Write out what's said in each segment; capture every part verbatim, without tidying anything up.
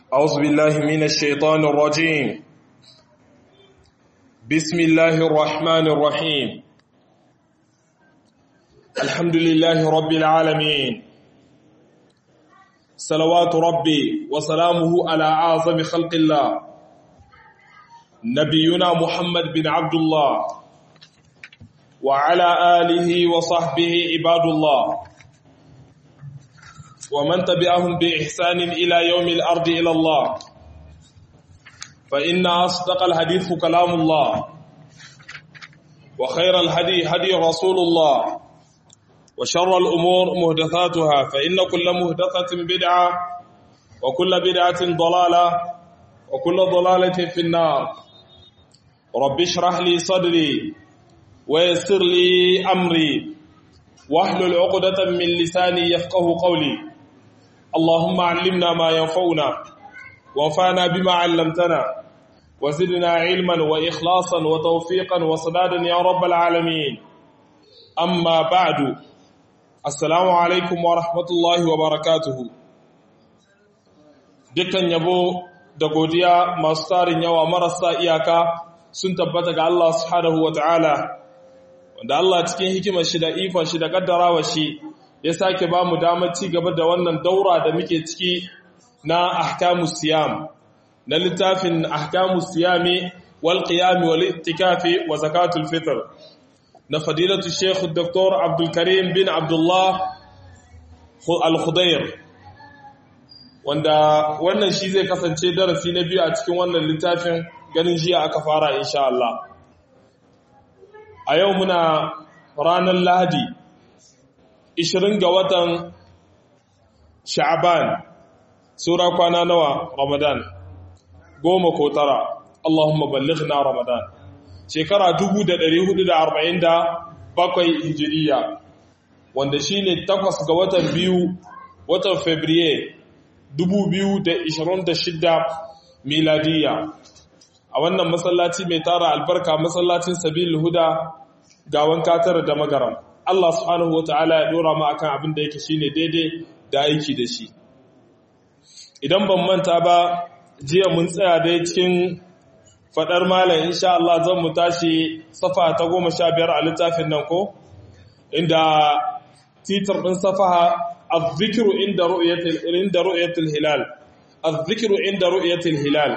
أعوذ بالله من الشيطان الرجيم. بسم الله الرحمن الرحيم. الحمد لله رب العالمين، صلوات ربي وسلامه على أعظم خلق الله نبينا محمد بن عبد الله وعلى آله وصحبه عباد الله ومن تبعهم بإحسان إلى يوم الأرض إلى الله. فإن أصدق الحديث كلام الله، وخير الهدي هدي رسول الله، وشر الأمور محدثاتها، فإن كل محدثة بدعة وكل بدعة ضلالة وكل ضلالة في النار. رب اشرح لي صدري ويسر لي أمري واحلل عقدة من لساني يفقه قولي. اللهم علمنا ما ينفعنا وانفعنا بما علمتنا وزدنا علما وإخلاصا وتوفيقا وسدادا يا رب العالمين. أما بعد، السلام عليكم ورحمة الله وبركاته. dukkan yabo da godiya masu tarin yawa marasa iyaka sun tabbata ga Allah subhanahu wataala, wanda Allah cikin hikimar shi da ikon shi da kaddarawa shi ya sake ba mu damar ci gaba da wannan daura da muke ciki na ahkamus siyam, na littafin ahkamus siyami wal qiyam wal itikafi wa zakatul fitr na fadilatu Sheikh Doctor Abdul Karim bin Abdullah Al-Khudair, wanda wannan shi zai kasance darasi na biyu a cikin wannan littafin, ganin jiya aka fara insha Allah. A yau muna ranar Lahadi ishirin ga watan Sha'ban, sura kwana nawa Ramadan, goma ko tara, Allahumma ballighna Ramadan, shekara dubu da ɗari hudu da arba'in da bakwai hijiriya, wanda shi ne takwas ga watan biyu watan Fabrairu dubu biyu da ishirin da shida miladiya, a wannan masallaci mai tara albarka, masallacin Sabilul Huda gawan Katar da Magaram. Allah subhanahu wa ta'ala ya dora mu akan abin da yake shine daidai da aiki da shi. Idan ban manta ba, jiya mun tsaya dai cikin fadar malam, insha Allah zan mu tashi safa ta goma sha biyar a littafin nan ko, inda titar din safaha az-zikru inda ru'yatil inda ru'yatil hilal, az-zikru inda ru'yatil hilal,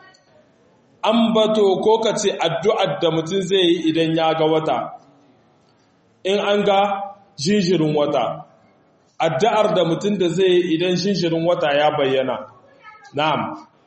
ambato ko kace addu'ar da mutum zai yi idan ya ga wata, in an ga jinjirin wata, addu'ar da mutum da zai yi idan jinjirin wata ya bayyana. Na'am.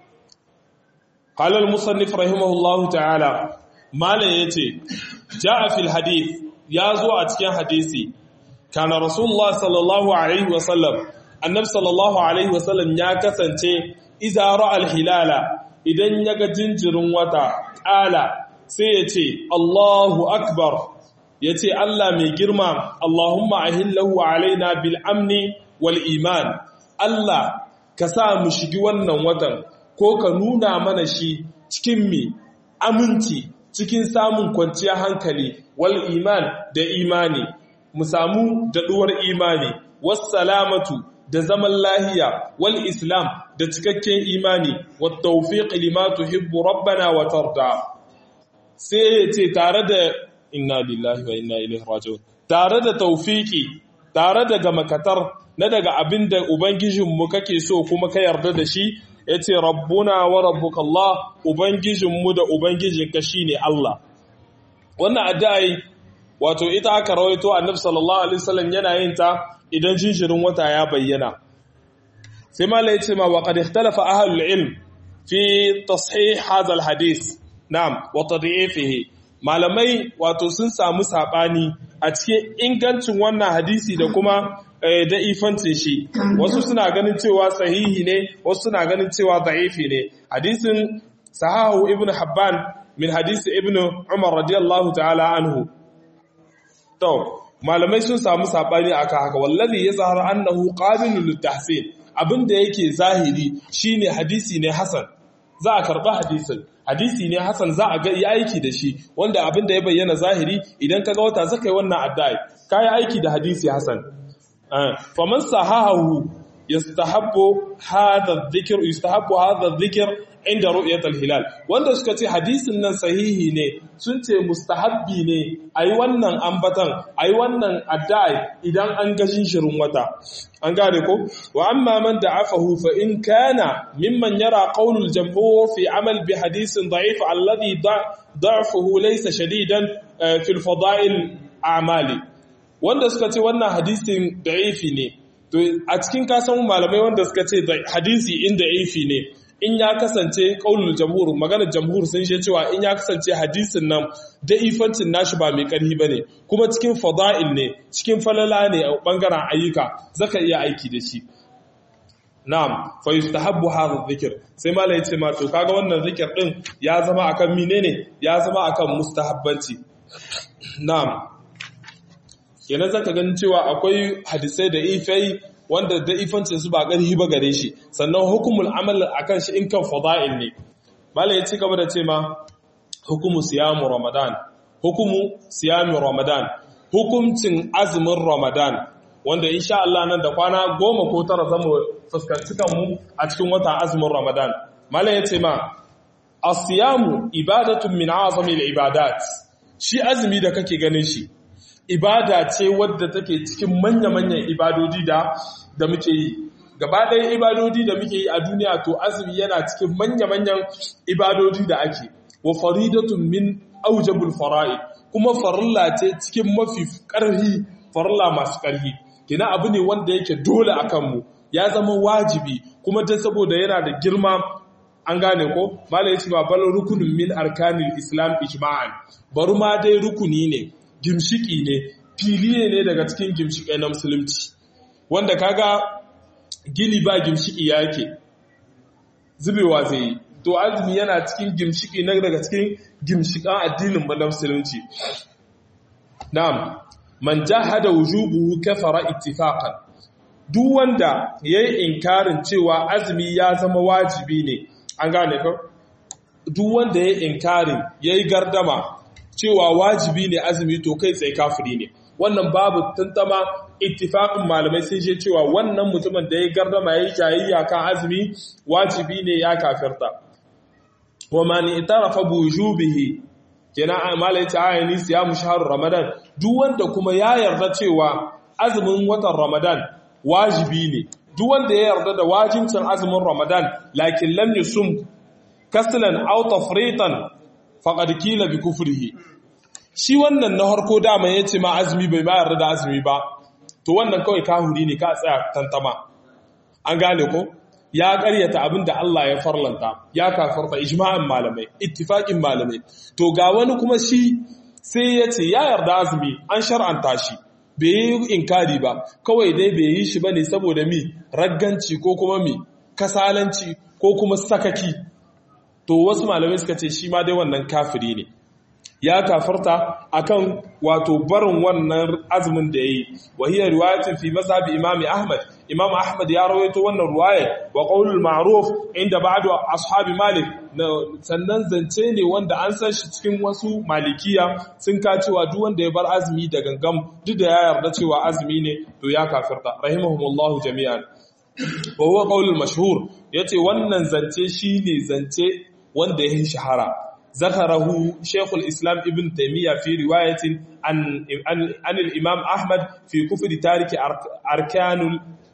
Qala al-musannif rahimahullahu ta'ala, malam yace ja'a fil hadith, ya zo a cikin hadisi, kana rasulullah sallallahu alaihi wasallam, annab sallallahu alaihi wasallam ya kasance iza ra'a al-hilala, idan ya ga jinjirin wata, qala sai yace Allahu akbar, ya ce Allah mai girma, Allahumma ahillahu alaina bil amni wal iman, Allah ka sa mu shigi wannan watan, ko ka nuna mana shi cikin mi aminci, cikin samun kwanciyar hankali, wal iman da imani, mu samu daɗuwar imani, was salamatu da zaman lahiya, wal islam da cikakken imani, wat tawfiq lima tuhibbu rabbana wa tarda. Sai ya ce tare da inna lillahi wa inna ilaihi raji'un, tare da taufiki, tare da gamakatar na daga abin da ubangijinmu kake so kuma ka yarda da shi, yace rabbuna wa rabbuka Allah, ubangijinmu da ubangijinka shine Allah. Wannan addu'a wato ita aka rawaito annabi sallallahu alaihi wasallam yana yin ta idan jinjirin wata ya bayyana. Sai malai yace ma wa qad ikhtalafa ahlul ilm fi tashih hadha al hadith, na'am, wa tad'ifihi, malamai wato sun samu sabani a cikin ingancin wannan hadisi da kuma da ifancin shi. Wasu suna ganin cewa sahihi ne, wasu suna ganin cewa da'ifi ne. Hadisin sahahu ibn Habban min hadisi ibn Umar radiyallahu ta'ala anhu. To, malamai sun samu sabani akan haka, wallazi yazharu annahu qabilun litahsin, abinda yake zahiri shine hadisi ne hasan, za a karba hadisin, hadisi ne hasan, za a ga yi aiki da shi, wanda abin da ya bayyana zahiri idan ka ga wata zaka yi wannan addu'a, kai aiki da hadisi hasan. faman sahahu yastahabbu hadha adh-dhikr yastahabbu hadha adh-dhikr inda ru'yat al-hilal wanda suka ce hadisin nan sahihi ne sun ce mustahabbi ne ayi wannan ambatan ayi wannan addu'a idan an ga shirin wata an gane ko wa amma man da'afahu fa in kana mimman yara qawlul jamhur fi amal bi hadisin da'if alladhi da'fuhu laysa shadidan fi al-fada'il a'mali wanda suka ce wannan hadisin da'ifi ne to a cikin kasan malamai wanda suka ce hadisi in da'ifi ne in ya kasance qaulul jamhur maganar jamhur sun ce cewa in ya kasance hadisin nan da'ifancin nashi ba mai karhi bane kuma cikin fada'il ne cikin falala ne a bangaren ayyuka zaka iya aiki da shi na'am fa yustahabbu hadha dhikr sai malai ya ce ma to kaga wannan zikir din ya zama akan menene ya zama akan mustahabbanci na'am kenan zaka ganin cewa akwai hadisai da ifai wanda da ifancin su ba ƙarhi ba gare shi sannan hukumul amal akan shi in kan fada'il ne malai ya ci gaba da ce ma hukumu siyamu ramadan hukumu siyamu ramadan hukumcin azumin ramadan wanda insha Allah nan da kwana goma ko tara zamu fuskanci kanmu a cikin watan azumin ramadan malai ya ce ma as-siyamu ibadatun min azamil ibadat shi azumi da kake ganin shi ibada ce wadda take cikin manya-manyan ibadodi da da muke yi gaba ɗaya ibadodi da muke yi a duniya to azumi yana cikin manya-manyan ibadodi da ake wa faridatun min aujabul fara'id kuma farilla ce cikin mafi ƙarhi farilla masu ƙarhi kina abu ne wanda yake dole akan mu ya zama wajibi kuma ta saboda yana da girma an gane ko malai yace ba bal rukunin min arkanil islam ijma'an bari ma dai rukuni ne gimshiki ne filiye ne daga cikin gimshikai na musulunci wanda kaga gini ba gimshiki yake zubewa zai yi to azumi yana cikin gimshiki na daga cikin gimshikan addinin na musulunci na'am man jahada wujubuhu kafara ittifaqan duk wanda yayi inkarin cewa azumi ya zama wajibi ne an gane ko duk wanda yayi inkarin yayi gardama cewa wajibi ne azumi to kai tsaye kafiri ne wannan babu tantama ittifaqin malamai sun ce cewa wannan mutumin da ya gardama yayi jayayya kan azumi wajibi ne ya kafirta wa man itarafa bi wujubihi kenan malai ta ayani siyamu shahr ramadan duk wanda kuma ya yarda cewa azumin watan ramadan wajibi ne duk wanda ya yarda da wajibcin azumin ramadan lakin lam yusum kaslan aw tafritan faqad kila bi kufrihi shi wannan na harko dama yace ma azumi bai ma yarda da azumi ba to wannan kawai kahuri ne ka tsaya tantama an gane ko ya ƙaryata abinda Allah ya farlanta ya kafarta ijma'in malamai ittifaqin malamai to ga wani kuma shi sai yace ya yarda azumi an shar'anta shi bai yi inkari ba kawai dai bai yi shi bane saboda mi ragganci ko kuma mi kasalanci ko kuma sakaki to wasu malamai suka ce shi ma dai wannan kafiri ne ya kafarta akan wato barin wannan azumin da yayi wahiya riwayatin fi mazhabi imami ahmad imam ahmad ya rawaito wannan riwaya wa qaulul ma'ruf inda ba'du ashabi malik sannan zance ne wanda an san shi cikin wasu malikiya sun ka cewa duk wanda ya bar azumi da gangam duk da ya yarda cewa azumi ne to ya kafirta rahimahumullahu jami'an wa huwa qaulul mashhur yace wannan zance shine zance wanda ya shahara zakarahu shaykhul islam ibn taymiyyah fi riwayatin an an al-imam ahmad fi kufri tariki arkanul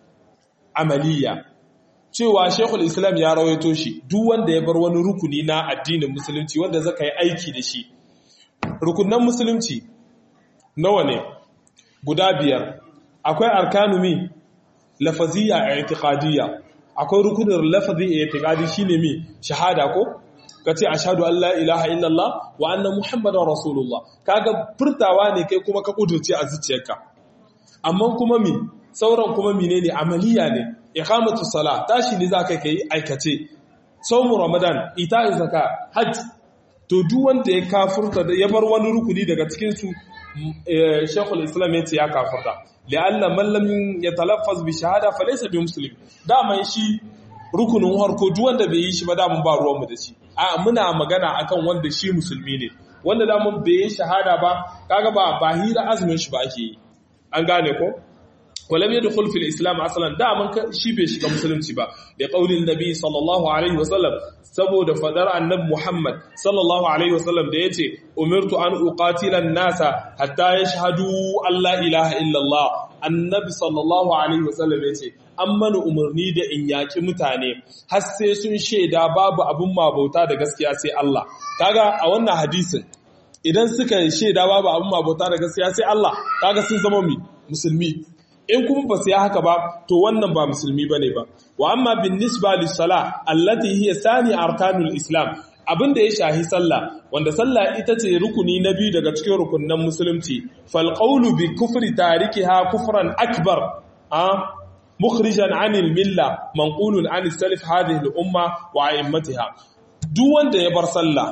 amaliya cewa shaykhul islam ya rawaito shi duk wanda ya bar wani rukuni na addinin musulunci wanda zaka yi aiki da shi rukunan musulunci nawa ne guda biyar akwai arkanu mi lafaziyya i'tiqadiyya akwai rukunin lafazi i'tiqadi shine mi shahada ko kace ashhadu an la ilaha illallah wa anna muhammadar rasulullah kaga furtawa ne kai kuma ka kudurce a zuciyarka amma kuma mi sauran kuma menene amaliya ne iqamatu sala tashi ne zaka kai aikace saumu ramadan ita'i zakka hajj to duk wanda ya kafurta ya bar wani rukuni daga cikin su shaykhul islam yace ya kafurta li'anna man lam yatalaffaz bi shahada falaysa bi muslim dama shi rukunin harko duk wanda bai yi shi ba da mun ba ruwan mu da shi a muna magana akan wanda shi musulmi ne wanda da mun bai yi shahada ba kaga ba ba hira azumin shi ba ake yi an gane ko walam yadkhul fil islam aslan da man shi bai shiga musulunci ba da qaulin nabi sallallahu alaihi wasallam saboda fadar annabi Muhammad sallallahu alaihi wasallam da yace umirtu an uqatila an-nasa hatta yashhadu an la ilaha illa Allah annabi sallallahu alaihi wasallam yace an mana umarni da in yaki mutane har sai sun shaida babu abun mabauta da gaskiya sai Allah kaga a wannan hadisin idan suka shaida babu abun mabauta da gaskiya sai Allah kaga sun zama musulmi in kuma ba su yi haka ba to wannan ba musulmi bane ba wa amma bin nisba lis-sala allati hiya sani arkanul islam abinda ya shahi sallah wanda sallah ita ce rukuni na biyu daga cikin rukunnan musulunci fal qawlu bi kufri tarikiha kufran akbar a mukhrijan anil milla manqulun an salaf hadhihi al-umma wa a'immatiha duk wanda ya bar sallah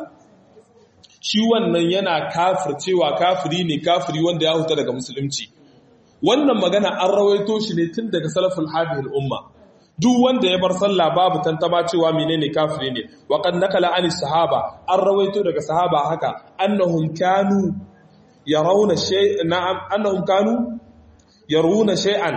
shi wannan yana kafircewa kafiri ne kafiri wanda ya huta daga musulunci wannan magana an rawaito shi ne tun daga salaful hadhihi umma duk wanda ya bar sallah babu tantama cewa menene kafiri ne wa qad nakala an sahaba an rawaito daga sahaba haka annahum kanu yarawna shay'an na'am annahum kanu yarawna shay'an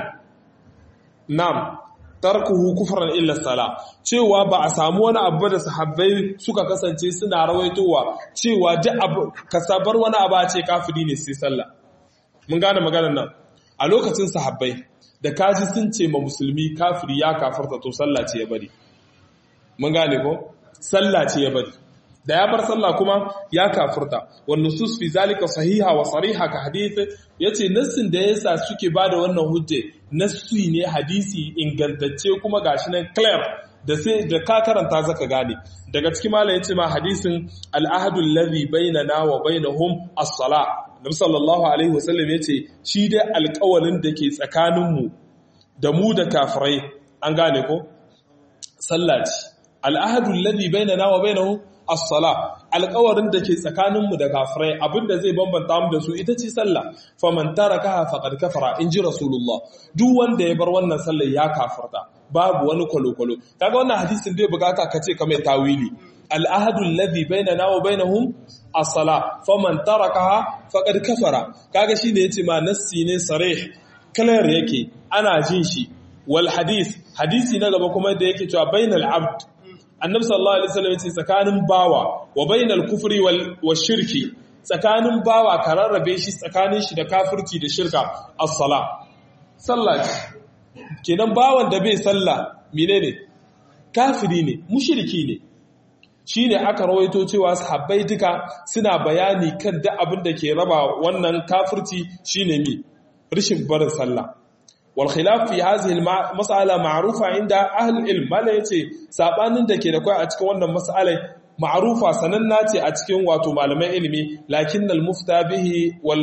na'am tarkuhu kufran illa sala cewa ba a samu wani abu da sahabbai suka kasance suna rawaitowa cewa duk abu kasabar wani abu ce kafiri ne sai sallah mun gane maganar nan a lokacin sahabbai da kaji sun ce ma musulmi kafiri ya kafarta to sallah ce ya bari mun gane ko sallah ce ya bari da ya bar sallah kuma ya kafirta wan nusus fi zalika sahiha wa sariha ka hadisi yace nassin da yasa suke bada wannan hujje nassi ne hadisi ingantacce kuma gashi nan clear da sai da ka karanta zaka gane daga cikin malai yace ma hadisin al-ahadu alladhi bainana wa bainahum as-salah Nabi sallallahu alaihi wasallam yace shi dai alƙawalin da ke tsakaninmu da mu da kafirai an gane ko sallah ce al-ahadu alladhi bainana wa bainahum as-sala alƙawarin da ke tsakaninmu da kafirai abinda zai bambanta mu da su ita ce sallah faman tarakaha faqad kafara inji rasulullah duk wanda ya bar wannan sallar ya kafirta babu wani kwalo-kwalo kaga wannan hadisin bai bukata kace kamar tawili al-ahadu alladhi bainana wa bainahum as-sala faman tarakaha faqad kafara kaga shine yace ma nassi ne sarih clear yake ana jin shi wal hadith hadisi na gaba kuma da yake cewa bainal abd annabi sallallahu alaihi wasallam yace tsakanin bawa wa bainal kufri wal washirki tsakanin bawa kararrabe shi tsakanin shi da kafirci da shirka as-sala sallah kenan bawan da bai sallah menene kafiri ne mushriki ne shine aka rawaito cewa sahabbai duka suna bayani kan da abin da ke raba wannan kafirci shine mi rishin barin sallah wal khilaf fi hadhihi al mas'ala ma'rufa inda ahli ilm mala yace sabanin da ke da kai a cikin wannan mas'alai ma'rufa sananna ce a cikin wato malaman ilimi lakinnal mufta bihi wal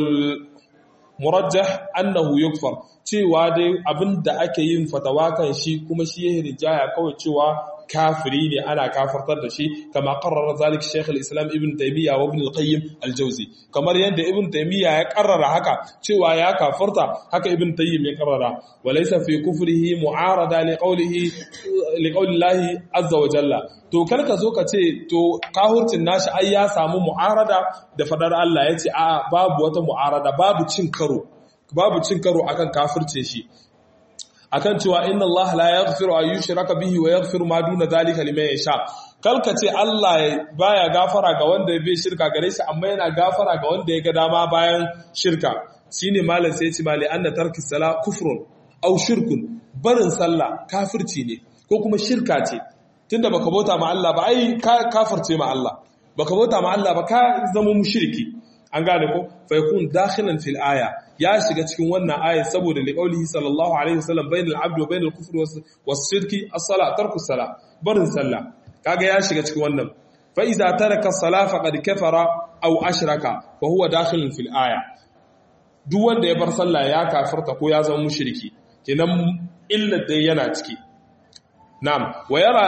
murajjah annahu yukfar cewa dai abinda ake yin fatawa kan shi kuma shi ya rijaya kawai cewa kafiri ne ana kafartar da shi kama qarrara zalik Sheikh al-Islam Ibn Taymiyyah wa Ibn al-Qayyim al-Jawzi kamar yadda Ibn Taymiyyah ya karrara haka cewa ya kafarta haka Ibn Tayyib ya karrara walaysa fi kufrihi mu'arada li qawlihi li qawlillahi azza wa jalla to karka zo ka ce to kahurcin nashi ai ya samu mu'arada da fadar Allah yace a babu wata mu'arada babu cin karo babu cin karo akan kafircin shi akan cewa inna Allah la yaghfiru an yushraka bihi wa yaghfiru ma duna zalika liman yasha kalka ce Allah baya gafara ga wanda bai shirka gare shi amma yana gafara ga wanda ya ga dama bayan shirka shine malam sai ce mali anna tarki sala kufrun aw shirkun barin sallah kafirci ne ko kuma shirka ce tunda baka bauta ma Allah ba ai ka kafirce ma Allah baka bauta ma Allah ba ka zama mushriki an gane ko fa yakun dakhilan fil aya ya shiga cikin wannan aya saboda liqaulihi sallallahu alaihi wasallam bainal abdi wa bainal kufri was shirki as-salat tarku as-salat barin sallah kaga ya shiga cikin wannan fa iza taraka as-salat faqad kafara aw ashraka fa huwa dakhilun fil aya duk wanda ya bar sallah ya kafirta ko ya zama mushriki kenan illa dai yana ciki na'am wa yara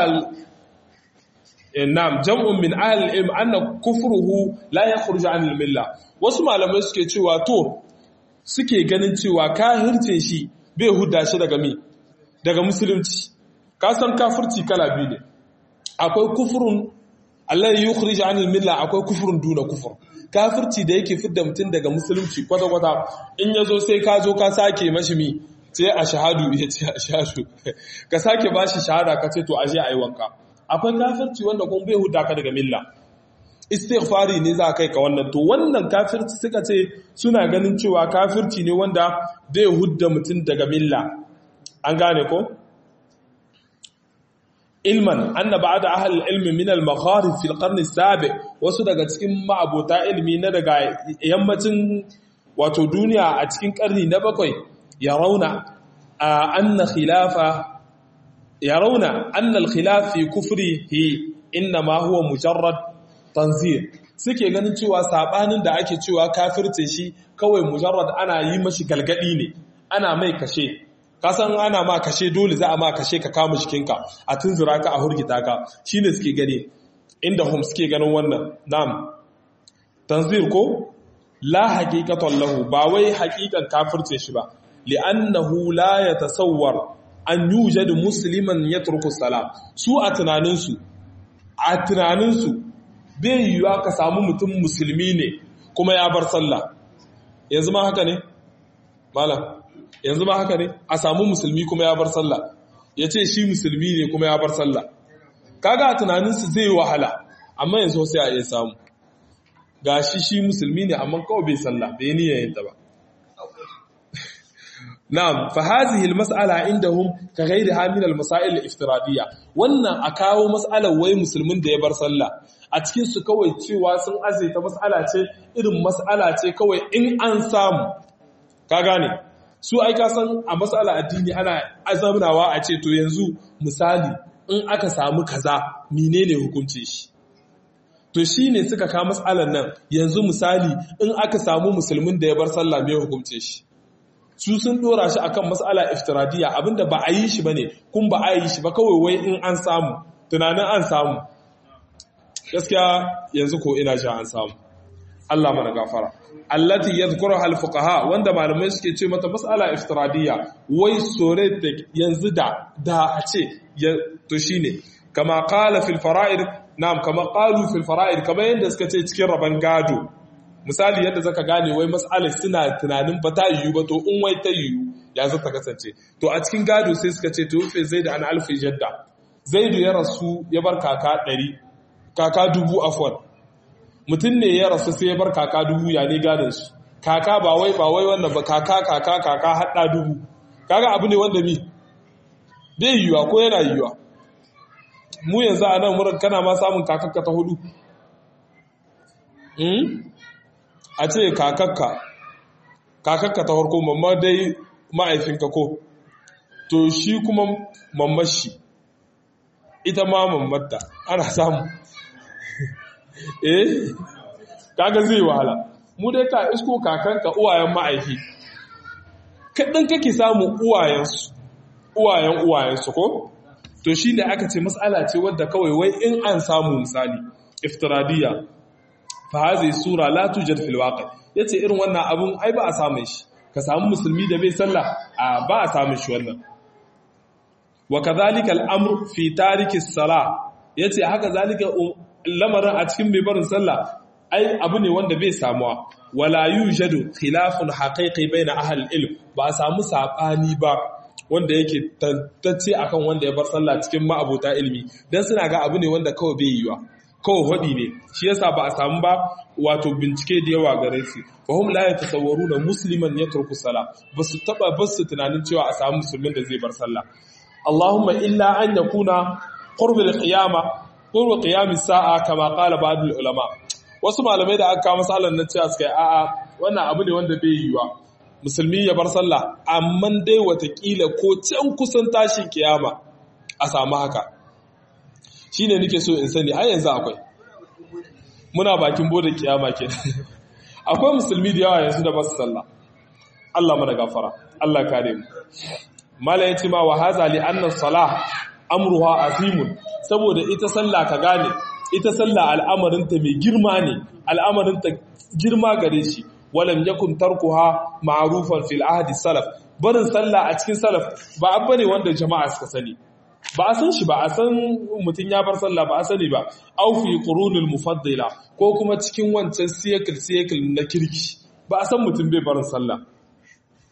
Na'am jam'un min ahli al-ilm anna kufruhu la yakhruju 'an al-milla wasu malamai suke cewa to suke ganin cewa kafircin shi bai hudda shi daga mi daga musulunci ka san kafirci kala biyu ne akwai kufrun alladhi yukhriju 'an al-milla akwai kufrun duna kufur kafirci da yake fidda mutum daga musulunci kwata kwata in yazo sai ka zo ka sake mashi mi ce a shahadu ya ce a shahadu ka sake ba shi shahada ka ce to aje a yi wanka akwai kafirci wanda kuma bai huda ka daga milla istighfari ne za kai ka wannan to wannan kafirci suka ce suna ganin cewa kafirci ne wanda bai hudda mutum daga milla an gane ko ilman anna ba'da ahli ilmi min al-magharib fi al-qarn as-sabi wasu daga cikin ma'abota ilmi na daga yammacin wato duniya a cikin karni na bakwai yarawna anna khilafa yarawna anna al-khilaf fi kufrihi inma huwa mujarrad tanzir suke ganin cewa sabanin da ake cewa kafirce shi kawai mujarrad ana yi mashi galgadi ne ana mai kashe kasan ana ma kashe dole za a ma kashe ka kama jikinka a tunzura ka a hurgita ka shine suke gani inda hum suke ganin wannan na'am tanzir ko la haqiqatan lahu ba wai haqiqan kafirce shi ba li'annahu la yatasawwar an yujadu musliman yatruku salat su a tunaninsu a tunaninsu bai yiwuwa ka samu mutum musulmi ne kuma ya bar sallah yanzu ma haka ne malam yanzu ma haka ne a samu musulmi kuma ya bar sallah ya ce shi musulmi ne kuma ya bar sallah kaga a tunaninsu zai wahala amma yanzu sai a iya samu ga shi shi musulmi ne amma kawai bai sallah bai niyyar ta ba na'am fa hadhihi almas'ala indahum ka ghayriha min almasail aliftiradiyya wannan a kawo mas'alar wai musulmin da ya bar sallah a cikin su kawai cewa sun azaita mas'ala ce irin mas'ala ce kawai in an samu ka gane su ai ka san a mas'ala addini ana azamnawa a ce to yanzu misali in aka samu kaza menene hukuncin shi to shine suka kawo mas'alar nan yanzu misali in aka samu musulmin da ya bar sallah me hukuncin shi su sun dora shi akan mas'ala iftiradiyya abinda ba a yi shi bane kun ba a yi shi ba kawai wai in an samu tunanin an samu gaskiya yanzu ko ina sha an samu Allah mana gafara allati yadhkuruha al-fuqaha wanda malamai suke ce mata mas'ala iftiradiyya wai sore da yanzu da da a ce to shine kama qala fil fara'id na'am kama qalu fil fara'id kama yanda suka ce cikin raban gado misali yadda zaka gane wai mas'alar suna tunanin ba ta yiwu ba to in wai ta yiwu ya zata kasance to a cikin gado sai suka ce to fa zaid an alfi jadda zaidu ya rasu ya bar kaka ɗari kaka dubu afwan mutum ne ya rasu sai ya bar kaka dubu ya ne gadon su kaka ba wai ba wai wannan ba kaka kaka kaka hadda dubu kaga abu ne wanda mi bai yiwuwa ko yana yiwuwa mu yanzu a nan murin kana ma samun kakakka ta hudu a ce kakakka kakakka ta farko mamma dai ma'aifinka ko to shi kuma mammar shi ita ma mammarta ana samu eh kaga zai wahala mu dai ka isko kakanka uwayen ma'aifi kaɗan kake samu uwayensu uwayen uwayensu ko to shi ne aka ce matsala ce wadda kawai wai in an samu misali iftiradiyya fa hazi sura la tujad fil waqi yace irin wannan abun ai ba a samu shi ka samu musulmi da bai sallah a ba a samu shi wannan wa kadhalika al-amr fi tariki as-salah yace haka zalika lamarin a cikin mai barin sallah ai abu ne wanda bai samuwa wala yujadu khilafun haqiqi baina ahli al-ilm ba a samu sabani ba wanda yake tantance akan wanda ya bar sallah cikin ma'abota ilmi dan suna ga abu ne wanda kawai bai yiwa kawai hudi ne shi yasa ba a samu ba wato bincike da yawa gare su fa hum la yatasawwaruna musliman yatruku salah basu taba basu tunanin cewa a samu musulmin da zai bar sallah Allahumma illa an yakuna qurb al-qiyama qurb qiyam as-sa'a kama qala ba'd al-ulama wasu malamai da aka kawo masalan nan cewa suka a'a wannan abu ne wanda bai yiwa musulmi ya bar sallah amma dai watakila ko can kusan tashin kiyama a samu haka shine nake so in sani ai yanzu akwai muna bakin bodin kiyama kenan akwai musulmi da yawa yanzu da ba su sallah Allah mana gafara Allah kare mu mala yace ma wa haza li anna salah amruha azimun saboda ita sallah ka gane ita sallah al'amarin ta mai girma ne al'amarin ta girma gare shi walam yakun tarkuha ma'rufan fil ahdi salaf barin sallah a cikin salaf ba abba ne wanda jama'a suka sani ba a san shi ba a san mutum ya bar sallah ba a sani ba au fi qurunul mufaddila ko kuma cikin wancan siyakil siyakil na kirki ba a san mutum bai barin sallah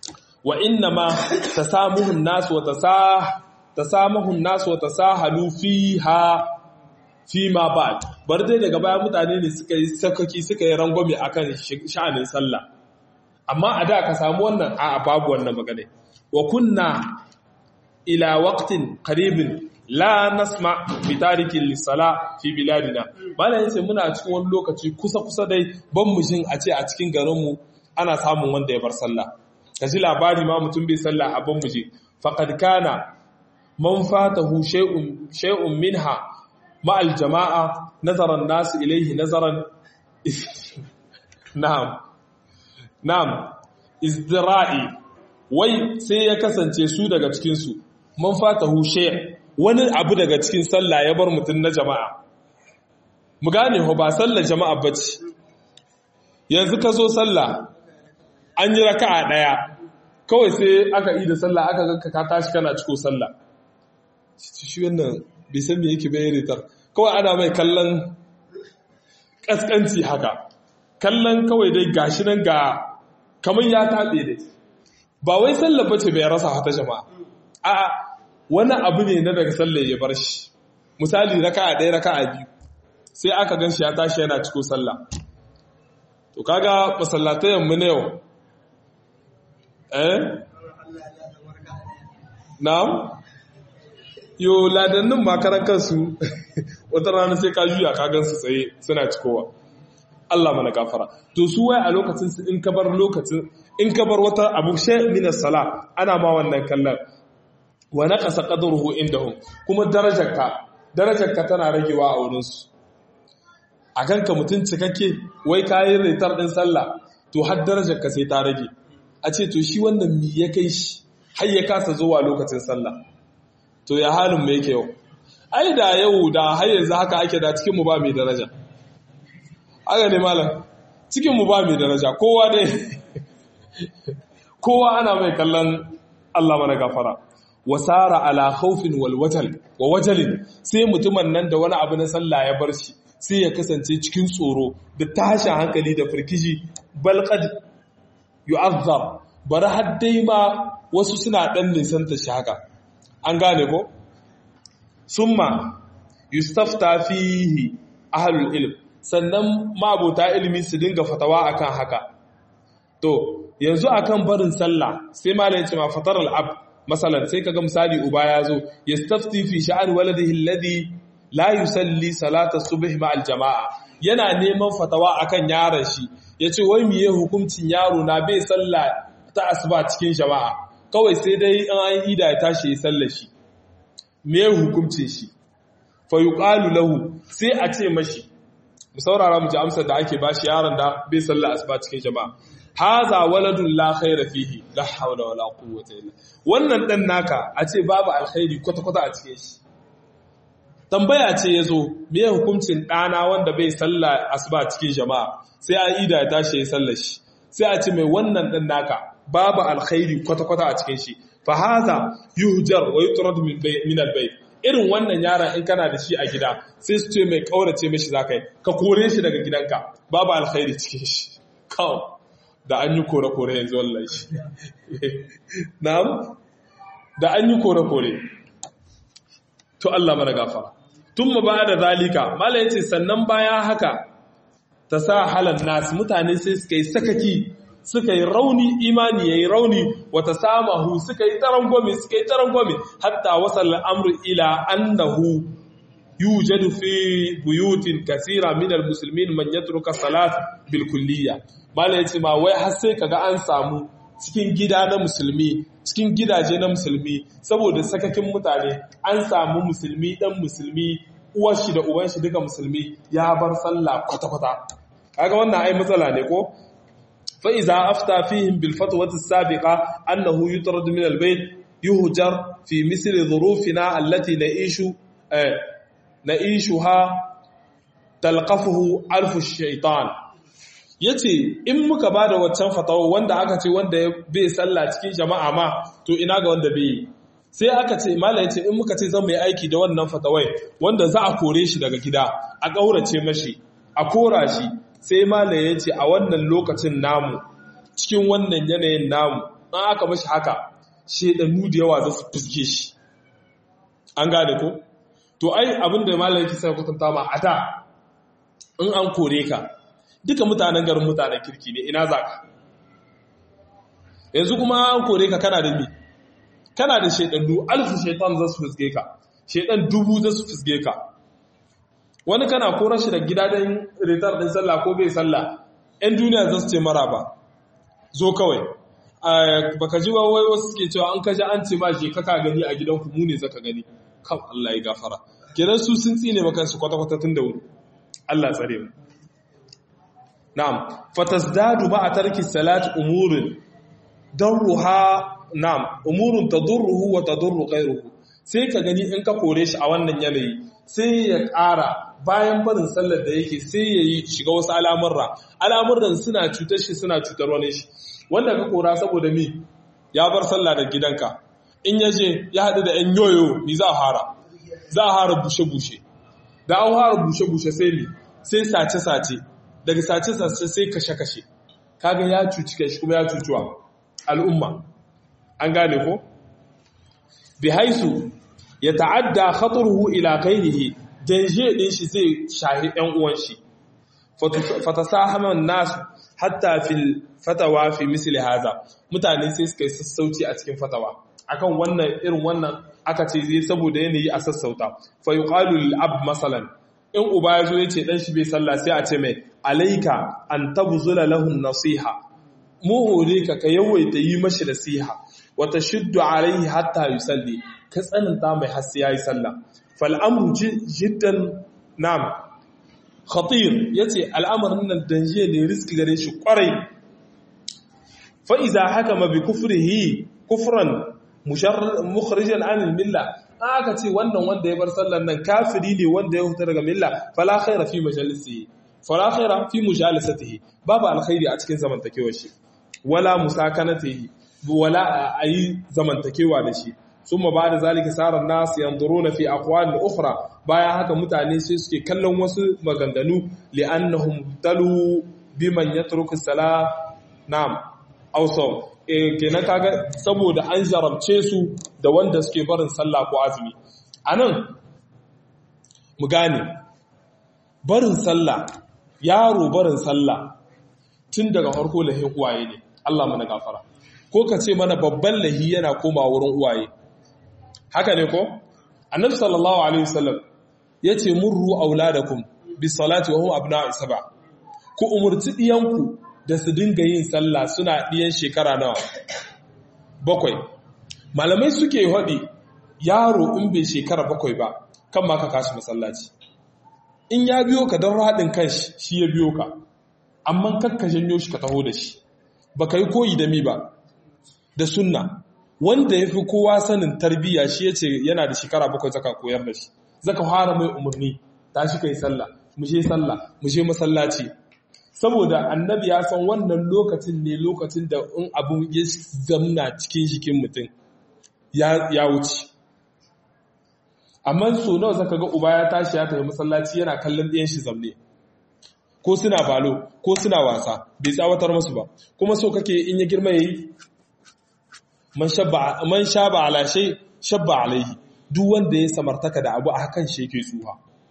wa inna ma tasamuhun nas wa tasah tasamuhun nas wa tasahalu fiha fi ma ba'd bar dai daga baya mutane ne suka yi sakaki suka yi rangwame akan sha'anin sallah amma a da ka samu wannan a babu wannan magana wa kunna ila waqtin qaribin la nasma bi tariki lis-sala fi biladina malayin sai muna cikin wani lokaci kusa kusa dai ban mu jin a ce a cikin garin mu ana samun wanda ya bar sallah kaji labari ma mutum bai sallah a ban mu je faqad kana man fatahu shay'un shay'un minha ma al-jama'a nazara an-nas ilayhi nazaran na'am na'am izdira'i wai sai ya kasance su daga cikin su man fatahu shay' wani abu daga cikin sallah ya bar mutum na jama'a mu gane ho ba sallar jama'a bace yanzu ka zo sallah an yi raka'a daya kawai sai aka yi da sallah aka ganka ka tashi kana ciko sallah shi wannan bai san me yake bai ritar kawai ana mai kallon kaskanci haka kallon kawai dai gashi nan ga kamar ya tabe dai ba wai sallar bace bai rasa hata jama'a a'a wani abu ne na daga sallar ya bar shi misali raka'a ɗaya raka'a biyu sai aka gan shi ya tashi yana ciko sallah to kaga masallatayen mu ne yau eh na'am yo ladannin makaran kansu wata rana sai ka juya ka gan su tsaye suna cikowa Allah mana gafara to su wai a lokacin su in ka bar lokacin in ka bar wata abu shay min as-sala ana ma wannan kallon wa naqasa qadruhu indahum kuma darajarka darajarka tana ragewa a wurin su akan ka mutun cikakke wai kayin ritar din sallah to har darajarka sai ta rage a ce to shi wannan mi ya kai shi har ya kasa zuwa lokacin sallah to ya halin mu yake yau ai da yau da har yanzu haka ake da cikin mu ba mai daraja haka ne malam cikin mu ba mai daraja kowa dai kowa ana mai kallon Allah mana gafara wasara ala khawfin wal wajal wa wajalin sai mutumin nan da wani abu na sallah ya bar shi sai ya kasance cikin tsoro da tashin hankali da firkishi bal qad yu'azzar bari har dai ma wasu suna dan nisanta shi haka an gane ko summa yustafta fihi ahlul ilm sannan mabota ilimi su dinga fatawa akan haka to yanzu akan barin sallah sai malamin ce ma fatar al-ab masalan sai kaga misali uba yazo yastafti fi sha'an waladihi alladhi la yusalli salata subh ma'al jama'a yana neman fatawa akan yaron shi yace wai miye hukuncin yaro na bai sallah ta asuba cikin jama'a kawai sai dai an ida ya tashi ya sallar shi me hukuncin shi fa yuqalu lahu sai a ce mashi mu saurara mu ji amsar da ake bashi yaron da bai sallah asuba cikin jama'a haza waladun la khaira fihi la hawla wala quwwata illa wannan dan naka a ce babu alkhairi kwata kwata a cikin shi tambaya ce yazo me hukuncin dana wanda bai sallah asuba cikin jama'a sai a ida ya tashi ya sallar shi sai a ce mai wannan dan naka babu alkhairi kwata kwata a cikin shi fa haza yuhjar wa yutrad min min albayt irin wannan yaron in kana da shi a gida sai su ce mai kaurace mishi zakai ka kore shi daga gidanka babu alkhairi cikin shi kawo da an yi kore-kore yanzu wallahi shi na'am da an yi kore-kore to Allah mana gafara tun mu ba da zalika mala yace sannan baya haka ta sa halan nas mutane sai suka yi sakaki suka yi rauni imani yayi rauni wata samahu suka yi tarangwame suka yi tarangwame hatta wasal al-amru ila annahu yujadu fi buyutin kaseera min al-muslimin man yatruka salat bil kulliyya mala yace ma wai har sai kaga an samu cikin gida na musulmi cikin gidaje na musulmi saboda sakakin mutane an samu musulmi dan musulmi uwar shi da uban shi duka musulmi ya bar sallah kwata kwata kaga wannan ai matsala ne ko fa iza afta fihim bil fatwati as-sabiqa annahu yutrad min al-bayt yuhjar fi misli dhurufina allati na'ishu na'ishuha talqafuhu alfu ash-shaytan yace in muka bada waccan fatawa wanda aka ce wanda bai sallah cikin jama'a ma to ina ga wanda bai sai aka ce malai yace in muka ce zan mai aiki da wannan fatawai wanda za a kore shi daga gida a kaurace mashi a kora shi sai malai yace a wannan lokacin namu cikin wannan yanayin namu an aka mashi haka shedannu da yawa za su fuske shi an gane ko to ai abinda malami yake sai kwatanta ma a da in an kore ka duka mutanen garin mutanen kirki ne ina zaka yanzu kuma an kore ka kana da mi kana da shedannu alfu shaitan za su fuske ka shedan dubu za su fuske ka wani kana koran shi da gida dan retar din sallah ko bai sallah ɗan duniya za su ce mara ba zo kawai baka ji wai wasu suke cewa an kaji an ce ma je kaka gani a gidanku mu ne zaka gani kam Allah ya gafara kiran su sun tsine maka su kwata-kwata tun da wuri Allah tsare mu na'am fatazdadu ba tarki salat umurin darruha na'am umurun tadurruhu wa tadurru ghayruhu sai ka gani in ka kore shi a wannan yanayi sai ya ƙara bayan barin sallar da yake sai ya yi shiga wasu al'amurra al'amurran suna cutar shi suna cutar wani shi wanda ka kora saboda mi ya bar sallah da gidanka in ya je ya haɗu da ‘yan yoyo ni za a hara za a hara bushe-bushe da an hara bushe-bushe sai mi sai sace-sace daga sace-sace sai kashe-kashe kaga ya cuci kai shi kuma ya cucuwa al'umma an gane ko bi haisu ya ta'adda khataruhu ila ghairihi danje din shi zai shahi ɗan uwan shi fatasahaman nasu hatta fil fatawa fi misli haza mutane sai suka yi sassauci a cikin fatawa akan wannan irin wannan aka ce zai saboda yanayi a sassauta fa yuqalu lil ab masalan in uba yazo yace dan shi bai sallah sai a ce mai alayka an tabzula lahu nasiha mu hore ka ka yawaita yi mashi nasiha wa tashuddu alayhi hatta yusalli ka tsananta mai har sai yayi sallah fal amru jiddan nam khatir yace al'amarin nan danje ne risk gare shi kwarai fa iza hakama bi kufrihi kufran mukhrijan anil milla aka ce wannan wanda ya bar sallar nan kafiri ne wanda ya huta daga milla fala khaira fi majalisihi fala khaira fi mujalasatihi babu alkhairi a cikin zamantakewar shi wala musakanatihi wala ayi zamantakewa da shi summa ba'da zalika sara an-nas yanzuruna fi aqwal ukhra bayan haka mutane sai suke kallon wasu maganganu li'annahum talu biman yatruku as-salah na'am awsaw eh kenan kaga saboda an jarabce su da wanda suke barin sallah ko azumi anan mu gane barin sallah yaro barin sallah tun daga farko lahin uwaye ne Allah mana gafara ko ka ce mana babban lahi yana koma wurin uwaye haka ne ko annabi sallallahu alaihi wasallam yace murru auladakum bis salati wa hum abna'u sab'a ku umurci diyanku da su dinga yin sallah suna diyan shekara nawa bakwai malamai suke hadi yaro in bai shekara bakwai ba kan ma ka kashi masallaci in ya biyo ka don radin kanshi shi ya biyo ka amma kakka janyo shi ka taho da shi baka yi koyi da mi ba da sunna wanda ya fi kowa sanin tarbiyya shi ya ce yana da shekara bakwai zaka koyar da shi zaka fara mai umarni ta shi kai sallah mu je sallah mu je masallaci saboda annabi ya san wannan lokacin ne lokacin da in abu ya zamna cikin jikin mutum ya ya wuce amma so nawa zaka ga uba ya tashi ya tafi masallaci yana kallon ɗiyan shi zamne ko suna balo ko suna wasa bai tsawatar musu ba kuma so kake in ya girma yayi man shabba man shaba ala shay shabba alaihi duk wanda ya samartaka da abu a hakan shi yake tsuha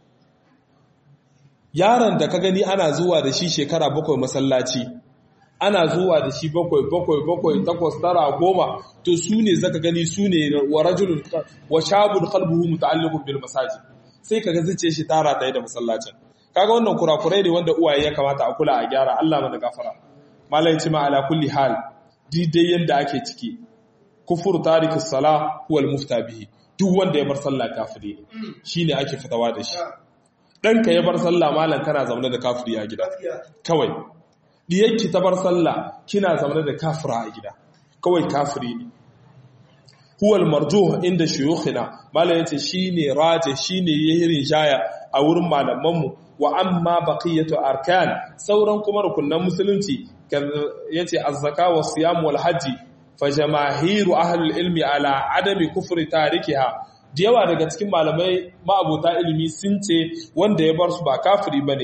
yaron da ka gani ana zuwa da shi shekara bakwai masallaci ana zuwa da shi bakwai bakwai bakwai takwas tara goma to su ne zaka gani su ne wa rajulun wa shabun qalbuhu muta'alliqun bil masajid sai kaga zuciye shi tara ɗaya da masallacin kaga wannan kurakurai ne wanda uwaye ya kamata a kula a gyara Allah mana gafara malai ci ma ala kulli hal dai yanda ake ciki kufur tarikus sala huwa al-mufta bihi duk wanda ya bar sallah kafiri ne shine ake fitawa da shi danka ya bar sallah malan kana zaune da kafiri a gida kawai diyarki ta bar sallah kina zaune da kafira a gida kawai kafiri ne huwa al-marjuh inda shuyukhina malan yace shine raje shine yahirin jaya a wurin malaman mu wa amma baqiyatu arkan sauran kuma rukunan musulunci yace az-zaka was-siyam wal-hajj fa jamaahiru ahli al-ilmi ala adami kufri tarikiha da yawa daga cikin malamai ma'abota ilimi sun ce wanda ya bar su ba kafiri bane